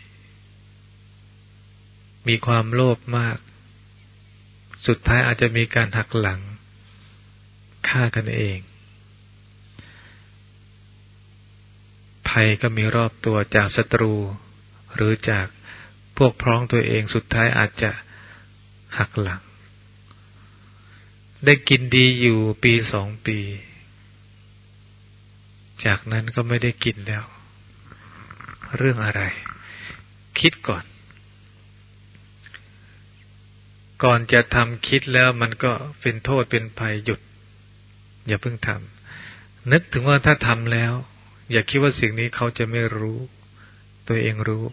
Speaker 1: มีความโลภมากสุดท้ายอาจจะมีการหักหลังฆ่ากันเองภัยก็มีรอบตัวจากศัตรูหรือจากพวกพ้องตัวเองสุดท้ายอาจจะหักหลังได้กินดีอยู่ปีสองปีจากนั้นก็ไม่ได้กินแล้วเรื่องอะไรคิดก่อนก่อนจะทำคิดแล้วมันก็เป็นโทษเป็นภัยหยุดอย่าเพิ่งทำนึกถึงว่าถ้าทำแล้วอย่าคิดว่าสิ่งนี้เขาจะไม่รู้ตัวเองรู้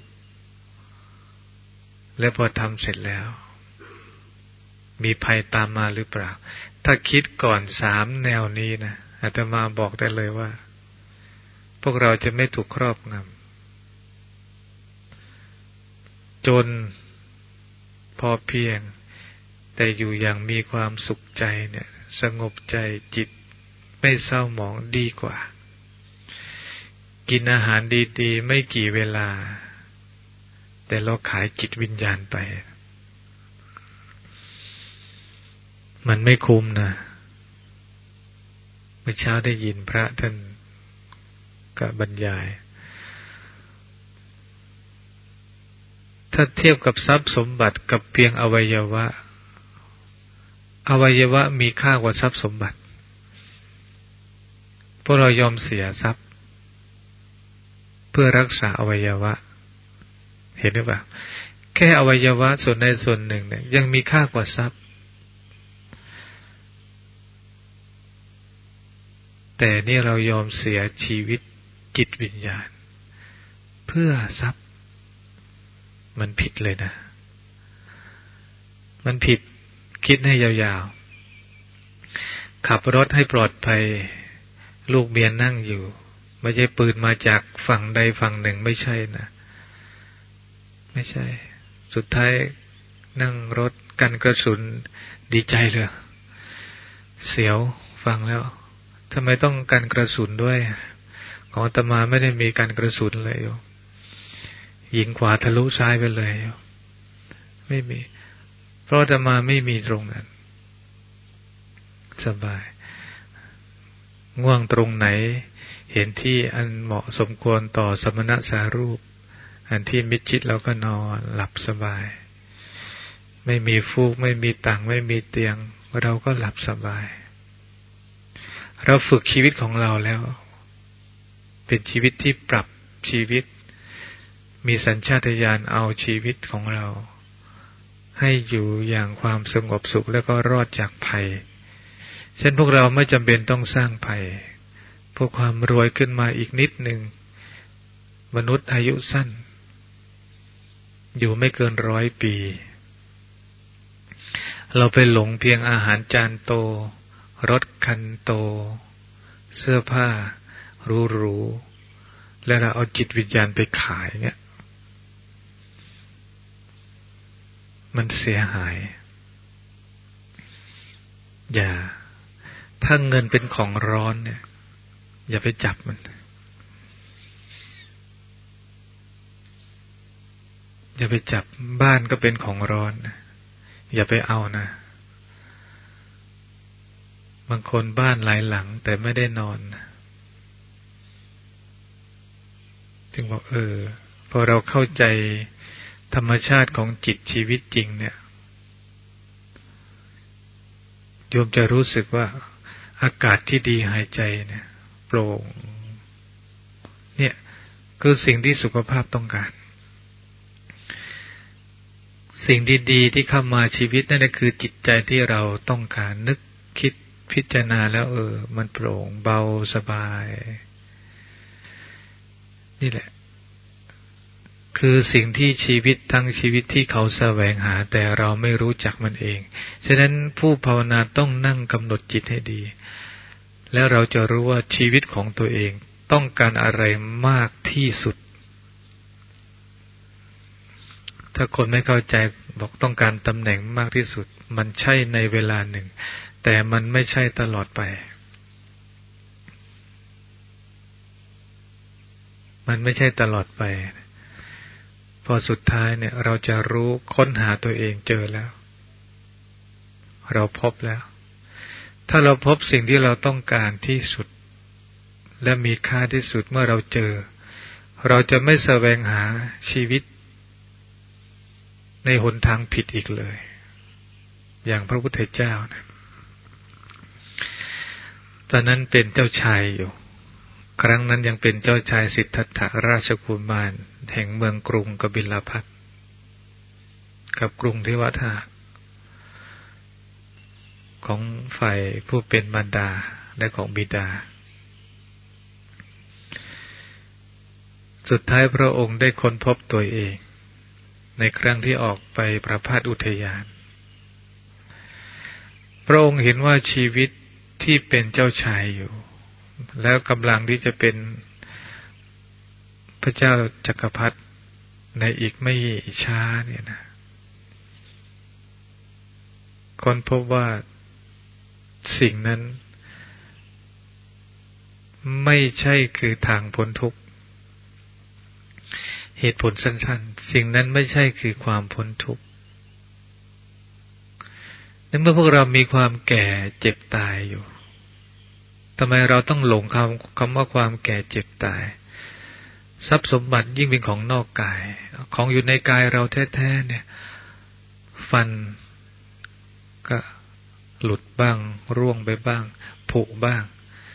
Speaker 1: และพอทำเสร็จแล้วมีภัยตามมาหรือเปล่าถ้าคิดก่อนสามแนวนี้นะอาตมาบอกได้เลยว่าพวกเราจะไม่ถูกครอบงำจนพอเพียงแต่อยู่อย่างมีความสุขใจเนี่ยสงบใจจิตไม่เศร้าหมองดีกว่ากินอาหารดีๆไม่กี่เวลาแต่เราขายจิตวิญญาณไปมันไม่คุ้มนะเมื่อเช้าได้ยินพระท่านก็บรรยายถ้าเทียบกับทรัพย์สมบัติกับเพียงอวัยวะอวัยวะมีค่ากว่าทรัพย์สมบัติพวกเรายอมเสียทรัพย์เพื่อรักษาอวัยวะเห็นหรือเปล่าแค่อวัยวะส่วนใดส่วนหนึ่งเนี่ยยังมีค่ากว่าทรัพย์แต่นี่เรายอมเสียชีวิตจิตวิญญาณเพื่อทรัพย์มันผิดเลยนะมันผิดคิดให้ยาวๆขับรถให้ปลอดภัยลูกเมียนั่งอยู่ไม่ใช่ปืนมาจากฝั่งใดฝั่งหนึ่งไม่ใช่นะไม่ใช่สุดท้ายนั่งรถกันกระสุนดีใจเลยเสียวฟังแล้วทำไมต้องกันกระสุนด้วยของอาตมาไม่ได้มีกันกระสุนเลยโยยิงขวาทะลุซ้ายไปเลยโยไม่มีเพราะอาตมาไม่มีตรงนั้นสบายง่วงตรงไหนเห็นที่อันเหมาะสมควรต่อสมณะสารูปอันที่มิดชิดเราก็นอนหลับสบายไม่มีฟูกไม่มีตังไม่มีเตียงเราก็หลับสบายเราฝึกชีวิตของเราแล้วเป็นชีวิตที่ปรับชีวิตมีสัญชาตญาณเอาชีวิตของเราให้อยู่อย่างความสงบสุขแล้วก็รอดจากภัยเช่นพวกเราไม่จำเป็นต้องสร้างภัยพวกความรวยขึ้นมาอีกนิดหนึ่งมนุษย์อายุสั้นอยู่ไม่เกินร้อยปีเราไปหลงเพียงอาหารจานโตรถคันโตเสื้อผ้าหรูๆแล้วเราเอาจิตวิญญาณไปขายเนี่ยมันเสียหายอย่าถ้าเงินเป็นของร้อนเนี่ยอย่าไปจับมันอย่าไปจับบ้านก็เป็นของร้อนอย่าไปเอานะบางคนบ้านหลายหลังแต่ไม่ได้นอนถึงบอกเออพอเราเข้าใจธรรมชาติของจิตชีวิตจริงเนี่ยโยมจะรู้สึกว่าอากาศที่ดีหายใจเนี่ยโปร่งเนี่ยคือสิ่งที่สุขภาพต้องการสิ่งดีๆที่เข้ามาชีวิตนั่นก็คือจิตใจที่เราต้องการนึกคิดพิจารณาแล้วเออมันโปร่งเบาสบายนี่แหละคือสิ่งที่ชีวิตทั้งชีวิตที่เขาแสวงหาแต่เราไม่รู้จักมันเองฉะนั้นผู้ภาวนาต้องนั่งกำหนดจิตให้ดีแล้วเราจะรู้ว่าชีวิตของตัวเองต้องการอะไรมากที่สุดถ้าคนไม่เข้าใจบอกต้องการตำแหน่งมากที่สุดมันใช่ในเวลาหนึ่งแต่มันไม่ใช่ตลอดไปมันไม่ใช่ตลอดไปพอสุดท้ายเนี่ยเราจะรู้ค้นหาตัวเองเจอแล้วเราพบแล้วถ้าเราพบสิ่งที่เราต้องการที่สุดและมีค่าที่สุดเมื่อเราเจอเราจะไม่แสวงหาชีวิตในหนทางผิดอีกเลยอย่างพระพุทธเจ้านะตอนนั้นเป็นเจ้าชายอยู่ครั้งนั้นยังเป็นเจ้าชายสิทธัตถราชกุมารแห่งเมืองกรุงกบิลพัสดุกับกรุงเทวทาของฝ่ายผู้เป็นมารดาและของบิดาสุดท้ายพระองค์ได้ค้นพบตัวเองในครั้งที่ออกไปประพาสอุทยานพระองค์เห็นว่าชีวิตที่เป็นเจ้าชายอยู่แล้วกำลังที่จะเป็นพระเจ้าจักรพรรดิในอีกไม่ช้าเนี่ยนะค้นพบว่าสิ่งนั้นไม่ใช่คือทางพ้นทุกข์เหตุผลสั้นๆสิ่งนั้นไม่ใช่คือความพ้นทุกข์ในเมื่อพวกเรามีความแก่เจ็บตายอยู่ทำไมเราต้องหลงคำคำว่าความแก่เจ็บตายทรัพย์สมบัติยิ่งเป็นของนอกกายของอยู่ในกายเราแท้ๆเนี่ยฟันก็หลุดบ้างร่วงไปบ้างผุบ้าง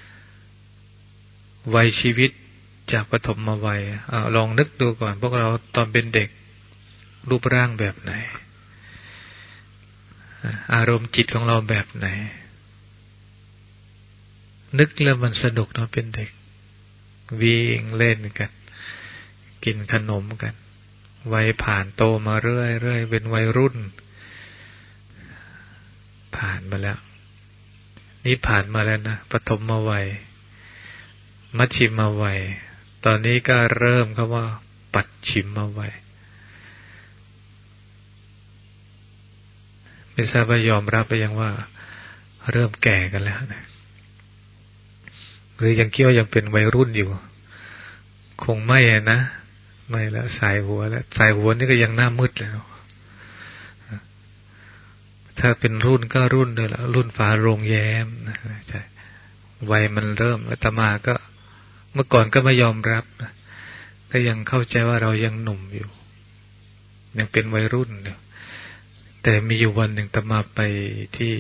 Speaker 1: วัยชีวิตจากปฐมวัยเอาลองนึกดูก่อนพวกเราตอนเป็นเด็กรูปร่างแบบไหนอารมณ์จิตของเราแบบไหนนึกแล้วมันสนุกเนาะเป็นเด็กวิ่งเล่นกันกินขนมกันวัยผ่านโตมาเรื่อยๆเป็นวัยรุ่นผ่านมาแล้วนี่ผ่านมาแล้วนะปฐมวัยมัชฌิมวัยตอนนี้ก็เริ่มคำว่าปัจฉิมวัยไม่ทราบว่ายอมรับไปยังว่าเริ่มแก่กันแล้วนะหรือยังคิดว่ายังเป็นวัยรุ่นอยู่คงไม่นะไม่แล้วสายหัวแล้วสายหัวนี่ก็ยังหน้ามืดแล้วถ้าเป็นรุ่นก็รุ่นเลยละรุ่นฟ้าโรงแย้มนะใช่วัยมันเริ่มอาตมาก็เมื่อก่อนก็ไม่ยอมรับนะก็ยังเข้าใจว่าเรายังหนุ่มอยู่ยังเป็นวัยรุ่นอยู่แต่มีอยู่วันหนึ่งอาตมาไปที่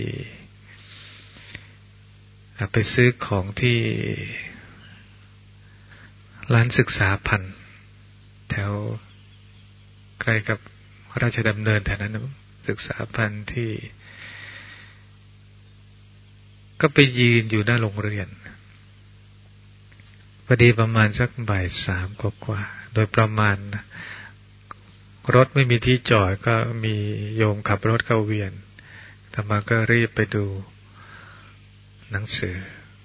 Speaker 1: ไปซื้อของที่ร้านศึกษาพันธุ์แถวใกล้กับราชดำเนินแถวนั้นศึกษาพันธุ์ที่ก็ไปยืนอยู่หน้าโรงเรียนพอดีประมาณสักบ่ายสามกว่าๆโดยประมาณนะรถไม่มีที่จอดก็มีโยมขับรถเข้าเวียนอาตมาก็รีบไปดูหนังสือ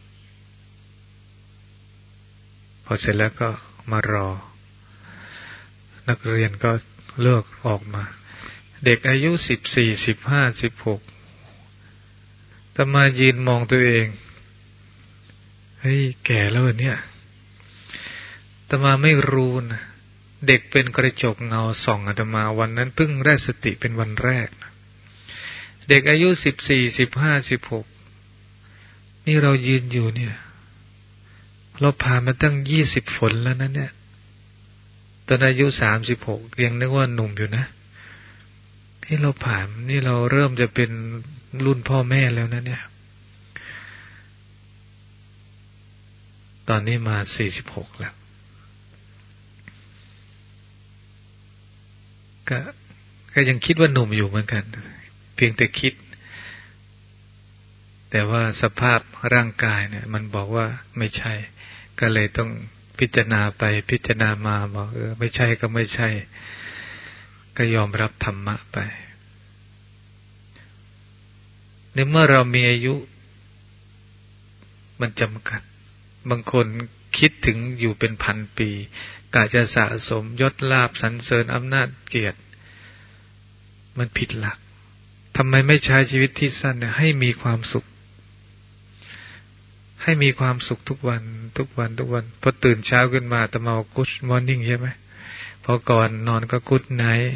Speaker 1: พอเสร็จแล้วก็มารอนักเรียนก็เลิกออกมาเด็กอายุสิบสี่สิบห้าสิบหกอาตมายืนมองตัวเองเฮ้ยแก่แล้วเนี่ยอาตมาไม่รู้นะเด็กเป็นกระจกเงาส่องอาตมาวันนั้นเพิ่งได้สติเป็นวันแรกนะเด็กอายุสิบสี่สิบห้าสิบหกนี่เรายืนอยู่เนี่ยเราผ่านมาตั้งยี่สิบฝนแล้วนะเนี่ยตอนอายุสามสิบหกยังนึกว่าหนุ่มอยู่นะที่เราผ่านนี่เราเริ่มจะเป็นรุ่นพ่อแม่แล้วนะเนี่ยตอนนี้มาสี่สิบหกแล้วก็ก็ยังคิดว่าหนุ่มอยู่เหมือนกันเพียงแต่คิดแต่ว่าสภาพร่างกายเนี่ยมันบอกว่าไม่ใช่ก็เลยต้องพิจารณาไปพิจารณามาบอกเออไม่ใช่ก็ไม่ใช่ก็ยอมรับธรรมะไปในเมื่อเรามีอายุมันจำกัดบางคนคิดถึงอยู่เป็นพันปีกะจะสะสมยศลาภสรรเสริญอำนาจเกียรติมันผิดหลักทำไมไม่ใช้ชีวิตที่สั้นเนี่ยให้มีความสุขให้มีความสุขทุกวันทุกวันทุกวันพอตื่นเช้าขึ้นมาตะเมากู๊ดมอร์นิ่งใช่ไหมพอก่อนนอนก็กู๊ดไนท์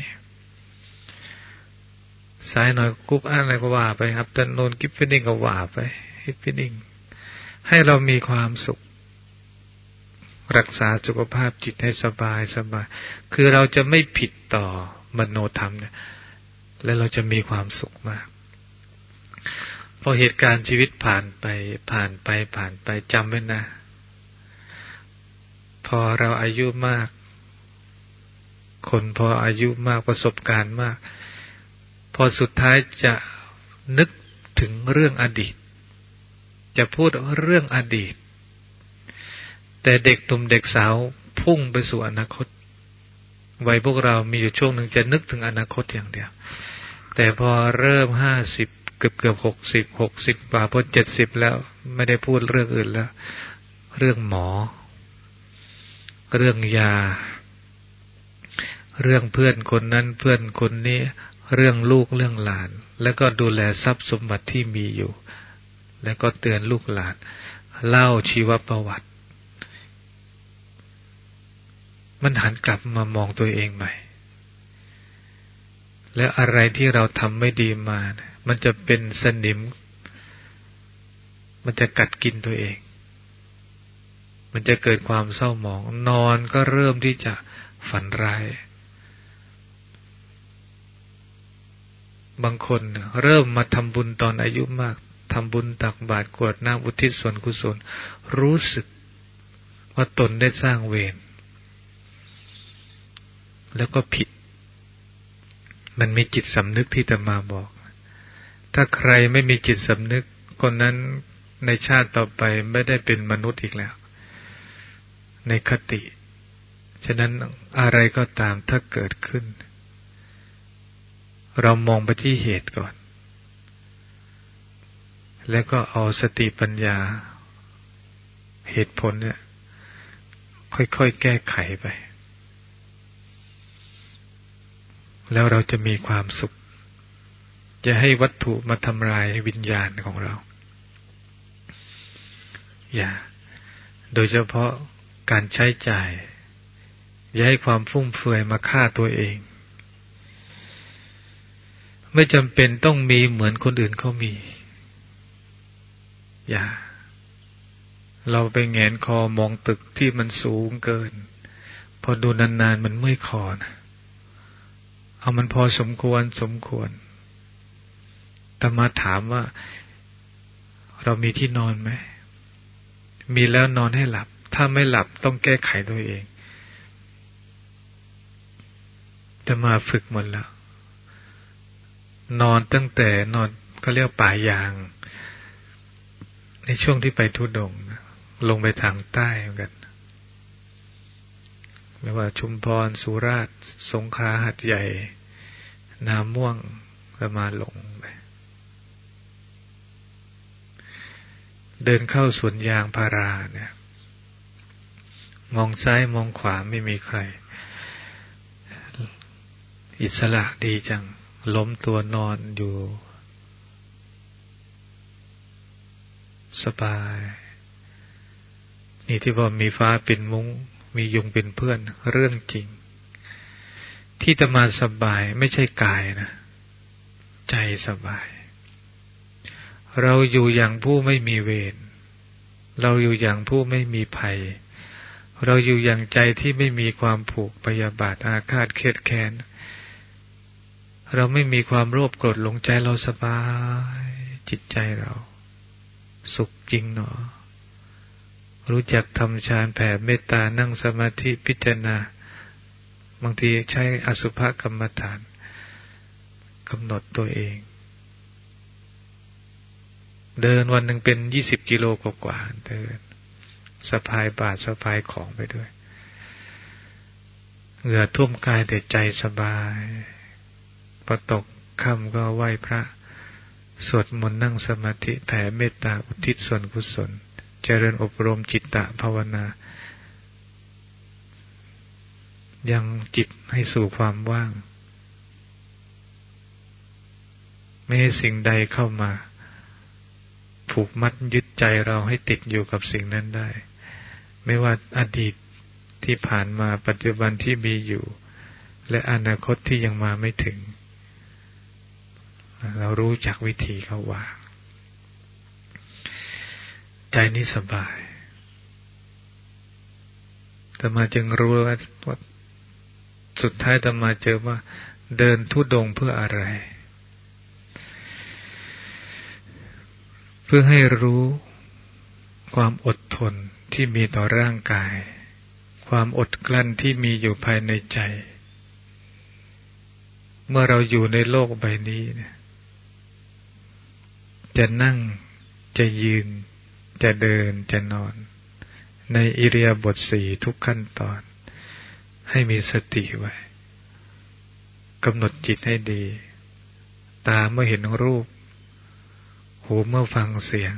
Speaker 1: สายหน่อยกุ๊กอะไรก็ว่าไปครับตอนนอนกิฟฟินิ่งก็ว่าไปกิฟฟินิ่งให้เรามีความสุขรักษาสุขภาพจิตให้สบายสบายคือเราจะไม่ผิดต่อมโนธรรมเนี่ยและเราจะมีความสุขมากพอเหตุการณ์ชีวิตผ่านไปผ่านไปผ่านไปจำไว้นะพอเราอายุมากคนพออายุมากประสบการณ์มากพอสุดท้ายจะนึกถึงเรื่องอดีตจะพูดเรื่องอดีตแต่เด็กหนุ่มเด็กสาวพุ่งไปสู่อนาคตวัยพวกเรามีอยู่ช่วงหนึ่งจะนึกถึงอนาคตอย่างเดียวแต่พอเริ่มห้าสิบเกือบเกือบหกสิบหกสิบกว่าพอเจ็ดสิบแล้วไม่ได้พูดเรื่องอื่นแล้วเรื่องหมอเรื่องยาเรื่องเพื่อนคนนั้นเพื่อนคนนี้เรื่องลูกเรื่องหลานแล้วก็ดูแลทรัพย์สมบัติที่มีอยู่แล้วก็เตือนลูกหลานเล่าชีวประวัติมันหันกลับมามองตัวเองใหม่แล้วอะไรที่เราทำไม่ดีมามันจะเป็นสนิมมันจะกัดกินตัวเองมันจะเกิดความเศร้าหมองนอนก็เริ่มที่จะฝันร้ายบางคนเริ่มมาทำบุญตอนอายุมากทำบุญตักบาตรกรวดน้ำอุทิศส่วนกุศลรู้สึกว่าตนได้สร้างเวรแล้วก็ผิดมันมีจิตสำนึกที่อาตมาบอกถ้าใครไม่มีจิตสำนึกคนนั้นในชาติต่อไปไม่ได้เป็นมนุษย์อีกแล้วในคติฉะนั้นอะไรก็ตามถ้าเกิดขึ้นเรามองไปที่เหตุก่อนแล้วก็เอาสติปัญญาเหตุผลเนี่ยค่อยๆแก้ไขไปแล้วเราจะมีความสุขจะให้วัตถุมาทำลายวิญญาณของเราอย่าโดยเฉพาะการใช้จ่ายอย่าให้ความฟุ่มเฟือยมาฆ่าตัวเองไม่จำเป็นต้องมีเหมือนคนอื่นเขามีอย่าเราไปแงนคอมองตึกที่มันสูงเกินพอดูนานๆมันเมื่อยคอนะเอามันพอสมควรสมควรแต่มาถามว่าเรามีที่นอนไหมมีแล้วนอนให้หลับถ้าไม่หลับต้องแก้ไขตัวเองแต่มาฝึกหมดแล้วนอนตั้งแต่นอนเขาเรียกป่ายางในช่วงที่ไปทุดงค์ลงไปทางใต้เหมือนกันไม่ว่าชุมพรสุราษฎร์สงขลาหัดใหญ่นาม่วงละมาหลงไปเดินเข้าสวนยางพาราเนี่ยมองซ้ายมองขวาไม่มีใครอิสระดีจังล้มตัวนอนอยู่สบายนี่ที่ว่ามีฟ้าเป็นมุ้งมียุงเป็นเพื่อนเรื่องจริงที่จะมาสบายไม่ใช่กายนะใจสบายเราอยู่อย่างผู้ไม่มีเวรเราอยู่อย่างผู้ไม่มีภัยเราอยู่อย่างใจที่ไม่มีความผูกพยาบาทอาฆาตเครียดแค้นเราไม่มีความโลภโกรธหลงใจเราสบายจิตใจเราสุขจริงหนอรู้จักทำฌานแผ่เมตตานั่งสมาธิพิจารณาบางทีใช้อสุภกรรมฐานกำหนดตัวเองเดินวันหนึ่งเป็นยี่สิบกิโลกว่าๆเดินสะพายบาตรสะพายของไปด้วยเหงื่อท่วมกายแต่ใจสบายพอตกค่ำก็ไหว้พระสวดมนต์นั่งสมาธิแผ่เมตตาอุทิศส่วนกุศลเจริญอบรมจิตตภาวนายังจิตให้สู่ความว่างไม่ให้สิ่งใดเข้ามาผูกมัดยึดใจเราให้ติดอยู่กับสิ่งนั้นได้ไม่ว่าอดีตที่ผ่านมาปัจจุบันที่มีอยู่และอนาคตที่ยังมาไม่ถึงเรารู้จักวิธีเขาวางใจนี้สบายแต่มาจึงรู้ว่าสุดท้ายแต่มาเจอว่าเดินธุดงค์เพื่ออะไรเพื่อให้รู้ความอดทนที่มีต่อร่างกายความอดกลั้นที่มีอยู่ภายในใจเมื่อเราอยู่ในโลกใบนี้เนี่ยจะนั่งจะยืนจะเดินจะนอนในอิริยาบถสี่ทุกขั้นตอนให้มีสติไว้กำหนดจิตให้ดีตาเมื่อเห็นรูปหูเมื่อฟังเสียง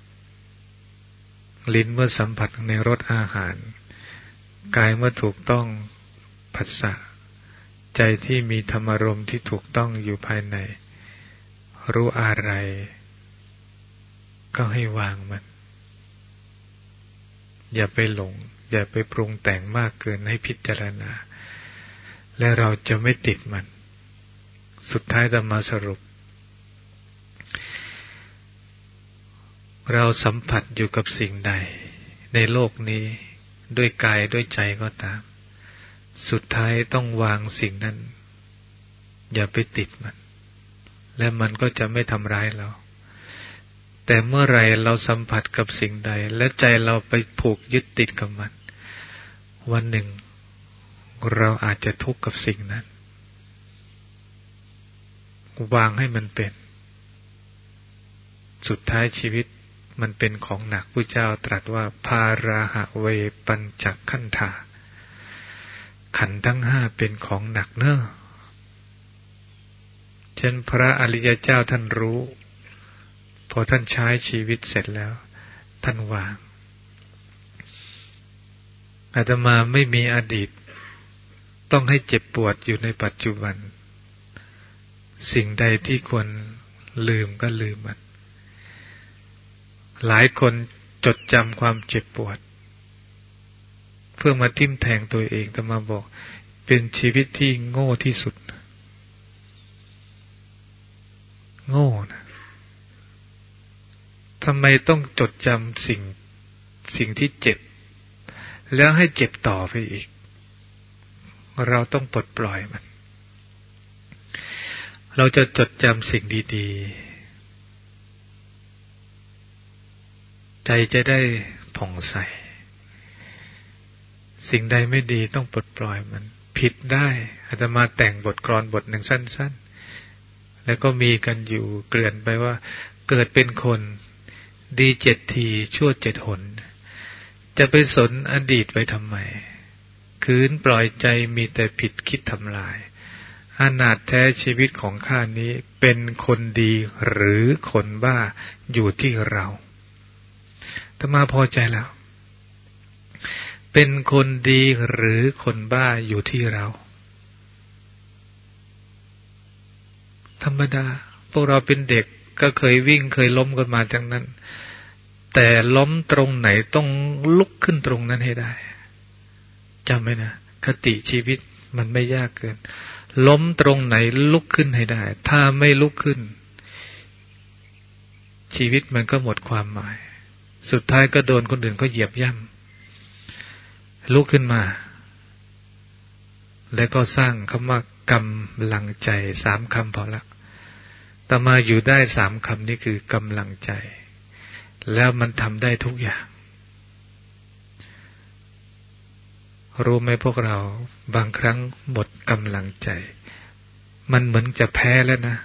Speaker 1: ลิ้นเมื่อสัมผัสในรสอาหารกายเมื่อถูกต้องผัสสะใจที่มีธรรมารมณ์ที่ถูกต้องอยู่ภายในรู้อะไรก็ให้วางมันอย่าไปหลงอย่าไปปรุงแต่งมากเกินให้พิจารณาและเราจะไม่ติดมันสุดท้ายจะมาสรุปเราสัมผัสอยู่กับสิ่งใดในโลกนี้ด้วยกายด้วยใจก็ตามสุดท้ายต้องวางสิ่งนั้นอย่าไปติดมันและมันก็จะไม่ทำร้ายเราแต่เมื่อไรเราสัมผัสกับสิ่งใดและใจเราไปผูกยึดติดกับมันวันหนึ่งเราอาจจะทุกข์กับสิ่งนั้นวางให้มันเป็นสุดท้ายชีวิตมันเป็นของหนักพุทธเจ้าตรัสว่าภาราหะเวปัญจขันธาขันธ์ทั้งห้าเป็นของหนักเน้อเช่นพระอริยเจ้าท่านรู้พอท่านใช้ชีวิตเสร็จแล้วท่านวางอาตมาไม่มีอดีตต้องให้เจ็บปวดอยู่ในปัจจุบันสิ่งใดที่ควรลืมก็ลืมมันหลายคนจดจำความเจ็บปวดเพื่อมาทิ่มแทงตัวเองแต่มาบอกเป็นชีวิตที่โง่ที่สุดโง่นะทำไมต้องจดจำสิ่งสิ่งที่เจ็บแล้วให้เจ็บต่อไปอีกเราต้องปลดปล่อยมันเราจะจดจำสิ่งดีๆใจจะได้ผ่องใสสิ่งใดไม่ดีต้องปลดปล่อยมันผิดได้อาตมาแต่งบทกลอนบทหนึ่งสั้นๆแล้วก็มีกันอยู่เกลื่อนไปว่าเกิดเป็นคนดีเจ็ดทีชั่วเจ็ดหนจะไปสนอดีตไปทำไมคืนปล่อยใจมีแต่ผิดคิดทำลายอนาถแท้ชีวิตของข้านี้เป็นคนดีหรือคนบ้าอยู่ที่เราอาตมาพอใจแล้วเป็นคนดีหรือคนบ้าอยู่ที่เราธรรมดาพวกเราเป็นเด็กก็เคยวิ่งเคยล้มกันมาทั้งนั้นแต่ล้มตรงไหนต้องลุกขึ้นตรงนั้นให้ได้จำไว้นะคติชีวิตมันไม่ยากเกินล้มตรงไหนลุกขึ้นให้ได้ถ้าไม่ลุกขึ้นชีวิตมันก็หมดความหมายสุดท้ายก็โดนคนอื่นก็เหยียบย่ำลุกขึ้นมาแล้วก็สร้างคำว่ากำลังใจสามคำพอละแต่มาอยู่ได้สามคำนี้คือกำลังใจแล้วมันทำได้ทุกอย่างรู้ไหมพวกเราบางครั้งหมดกำลังใจมันเหมือนจะแพ้แล้วนะ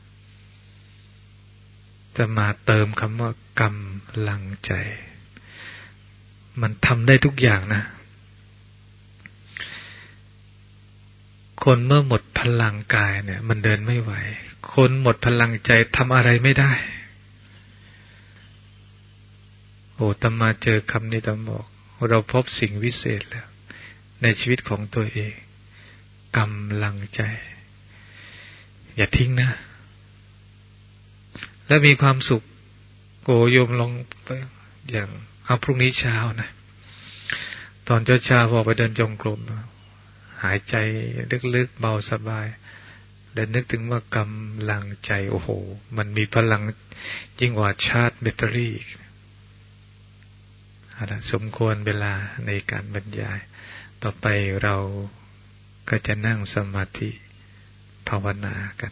Speaker 1: จะมาเติมคำว่ากำลังใจมันทำได้ทุกอย่างนะคนเมื่อหมดพลังกายเนี่ยมันเดินไม่ไหวคนหมดพลังใจทำอะไรไม่ได้โอ้ตมาเจอคำนี้ตมาบอกเราพบสิ่งวิเศษแล้วในชีวิตของตัวเองกำลังใจอย่าทิ้งนะและมีความสุขโกโยมลองไปอย่างเอาพรุ่งนี้เช้านะตอนเช้าๆพอไปเดินจงกรมหายใจลึกๆเบาสบายและนึกถึงว่ากำลังใจโอ้โหมันมีพลังยิ่งกว่าชาร์จแบตเตอรี่สมควรเวลาในการบรรยายต่อไปเราก็จะนั่งสมาธิภาวนากัน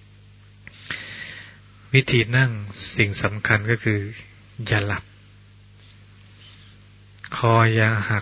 Speaker 1: วิธีนั่งสิ่งสำคัญก็คืออย่าหลับคออย่าหัก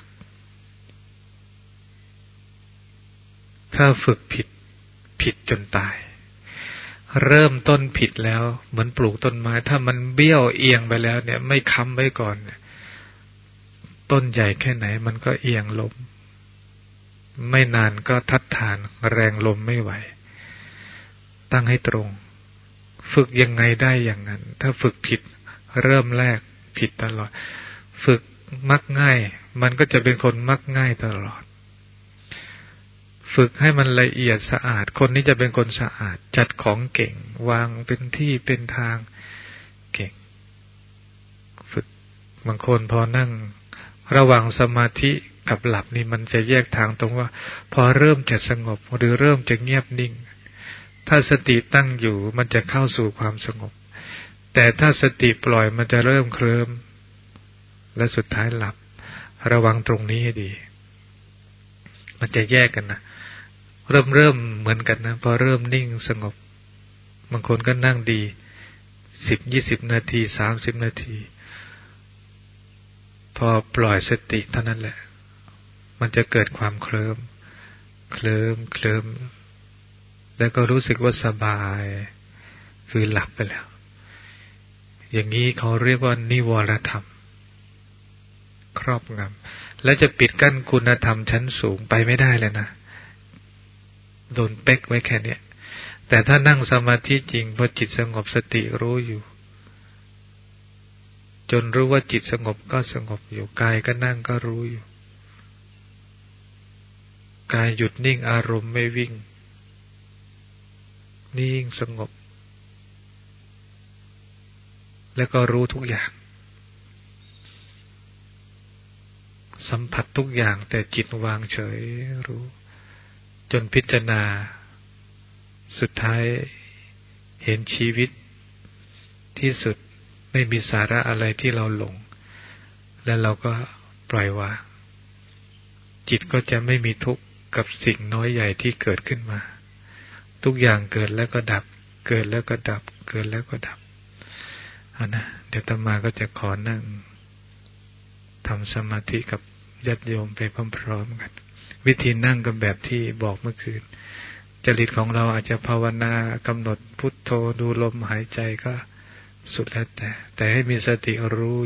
Speaker 1: ถ้าฝึกผิดผิดจนตายเริ่มต้นผิดแล้วเหมือนปลูกต้นไม้ถ้ามันเบี้ยวเอียงไปแล้วเนี่ยไม่ค้ำไว้ก่อนต้นใหญ่แค่ไหนมันก็เอียงล้มไม่นานก็ทัดทานแรงลมไม่ไหวตั้งให้ตรงฝึกยังไงได้อย่างนั้นถ้าฝึกผิดเริ่มแรกผิดตลอดฝึกมักง่ายมันก็จะเป็นคนมักง่ายตลอดฝึกให้มันละเอียดสะอาดคนนี้จะเป็นคนสะอาดจัดของเก่งวางเป็นที่เป็นทางเก่งฝึกบางคนพอนั่งระหว่างสมาธิกับหลับนี่มันจะแยกทางตรงว่าพอเริ่มจะสงบหรือเริ่มจะเงียบนิ่งถ้าสติตั้งอยู่มันจะเข้าสู่ความสงบแต่ถ้าสติปล่อยมันจะเริ่มเคลิ้มและสุดท้ายหลับระวังตรงนี้ให้ดีมันจะแยกกันนะเริ่มเริ่มเหมือนกันนะพอเริ่มนิ่งสงบบางคนก็นั่งดีสิบยี่สิบนาทีสามสิบนาทีพอปล่อยสติเท่านั้นแหละมันจะเกิดความเคลิ้มเคลิ้มเคลิ้มแล้วก็รู้สึกว่าสบายคือหลับไปแล้วอย่างนี้เขาเรียกว่านิวรธรรมครอบงำและจะปิดกั้นคุณธรรมชั้นสูงไปไม่ได้เลยนะโดนเป๊กไว้แค่นี้แต่ถ้านั่งสมาธิจริงพอจิตสงบสติรู้อยู่จนรู้ว่าจิตสงบก็สงบอยู่กายก็นั่งก็รู้อยู่กายหยุดนิ่งอารมณ์ไม่วิ่งนิ่งสงบแล้วก็รู้ทุกอย่างสัมผัสทุกอย่างแต่จิตวางเฉยรู้จนพิจารณาสุดท้ายเห็นชีวิตที่สุดไม่มีสาระอะไรที่เราหลงและเราก็ปล่อยวางจิตก็จะไม่มีทุกข์กับสิ่งน้อยใหญ่ที่เกิดขึ้นมาทุกอย่างเกิดแล้วก็ดับเกิดแล้วก็ดับเกิดแล้วก็ดับเอานะเดี๋ยวอาตมาก็จะขอนั่งทำสมาธิกับญาติโยมไปพร้อมๆกันวิธีนั่งก็แบบที่บอกเมื่อคืนจริตของเราอาจจะภาวนากำหนดพุทโธดูลมหายใจก็สุดแล้วแต่แต่ให้มีสติรู้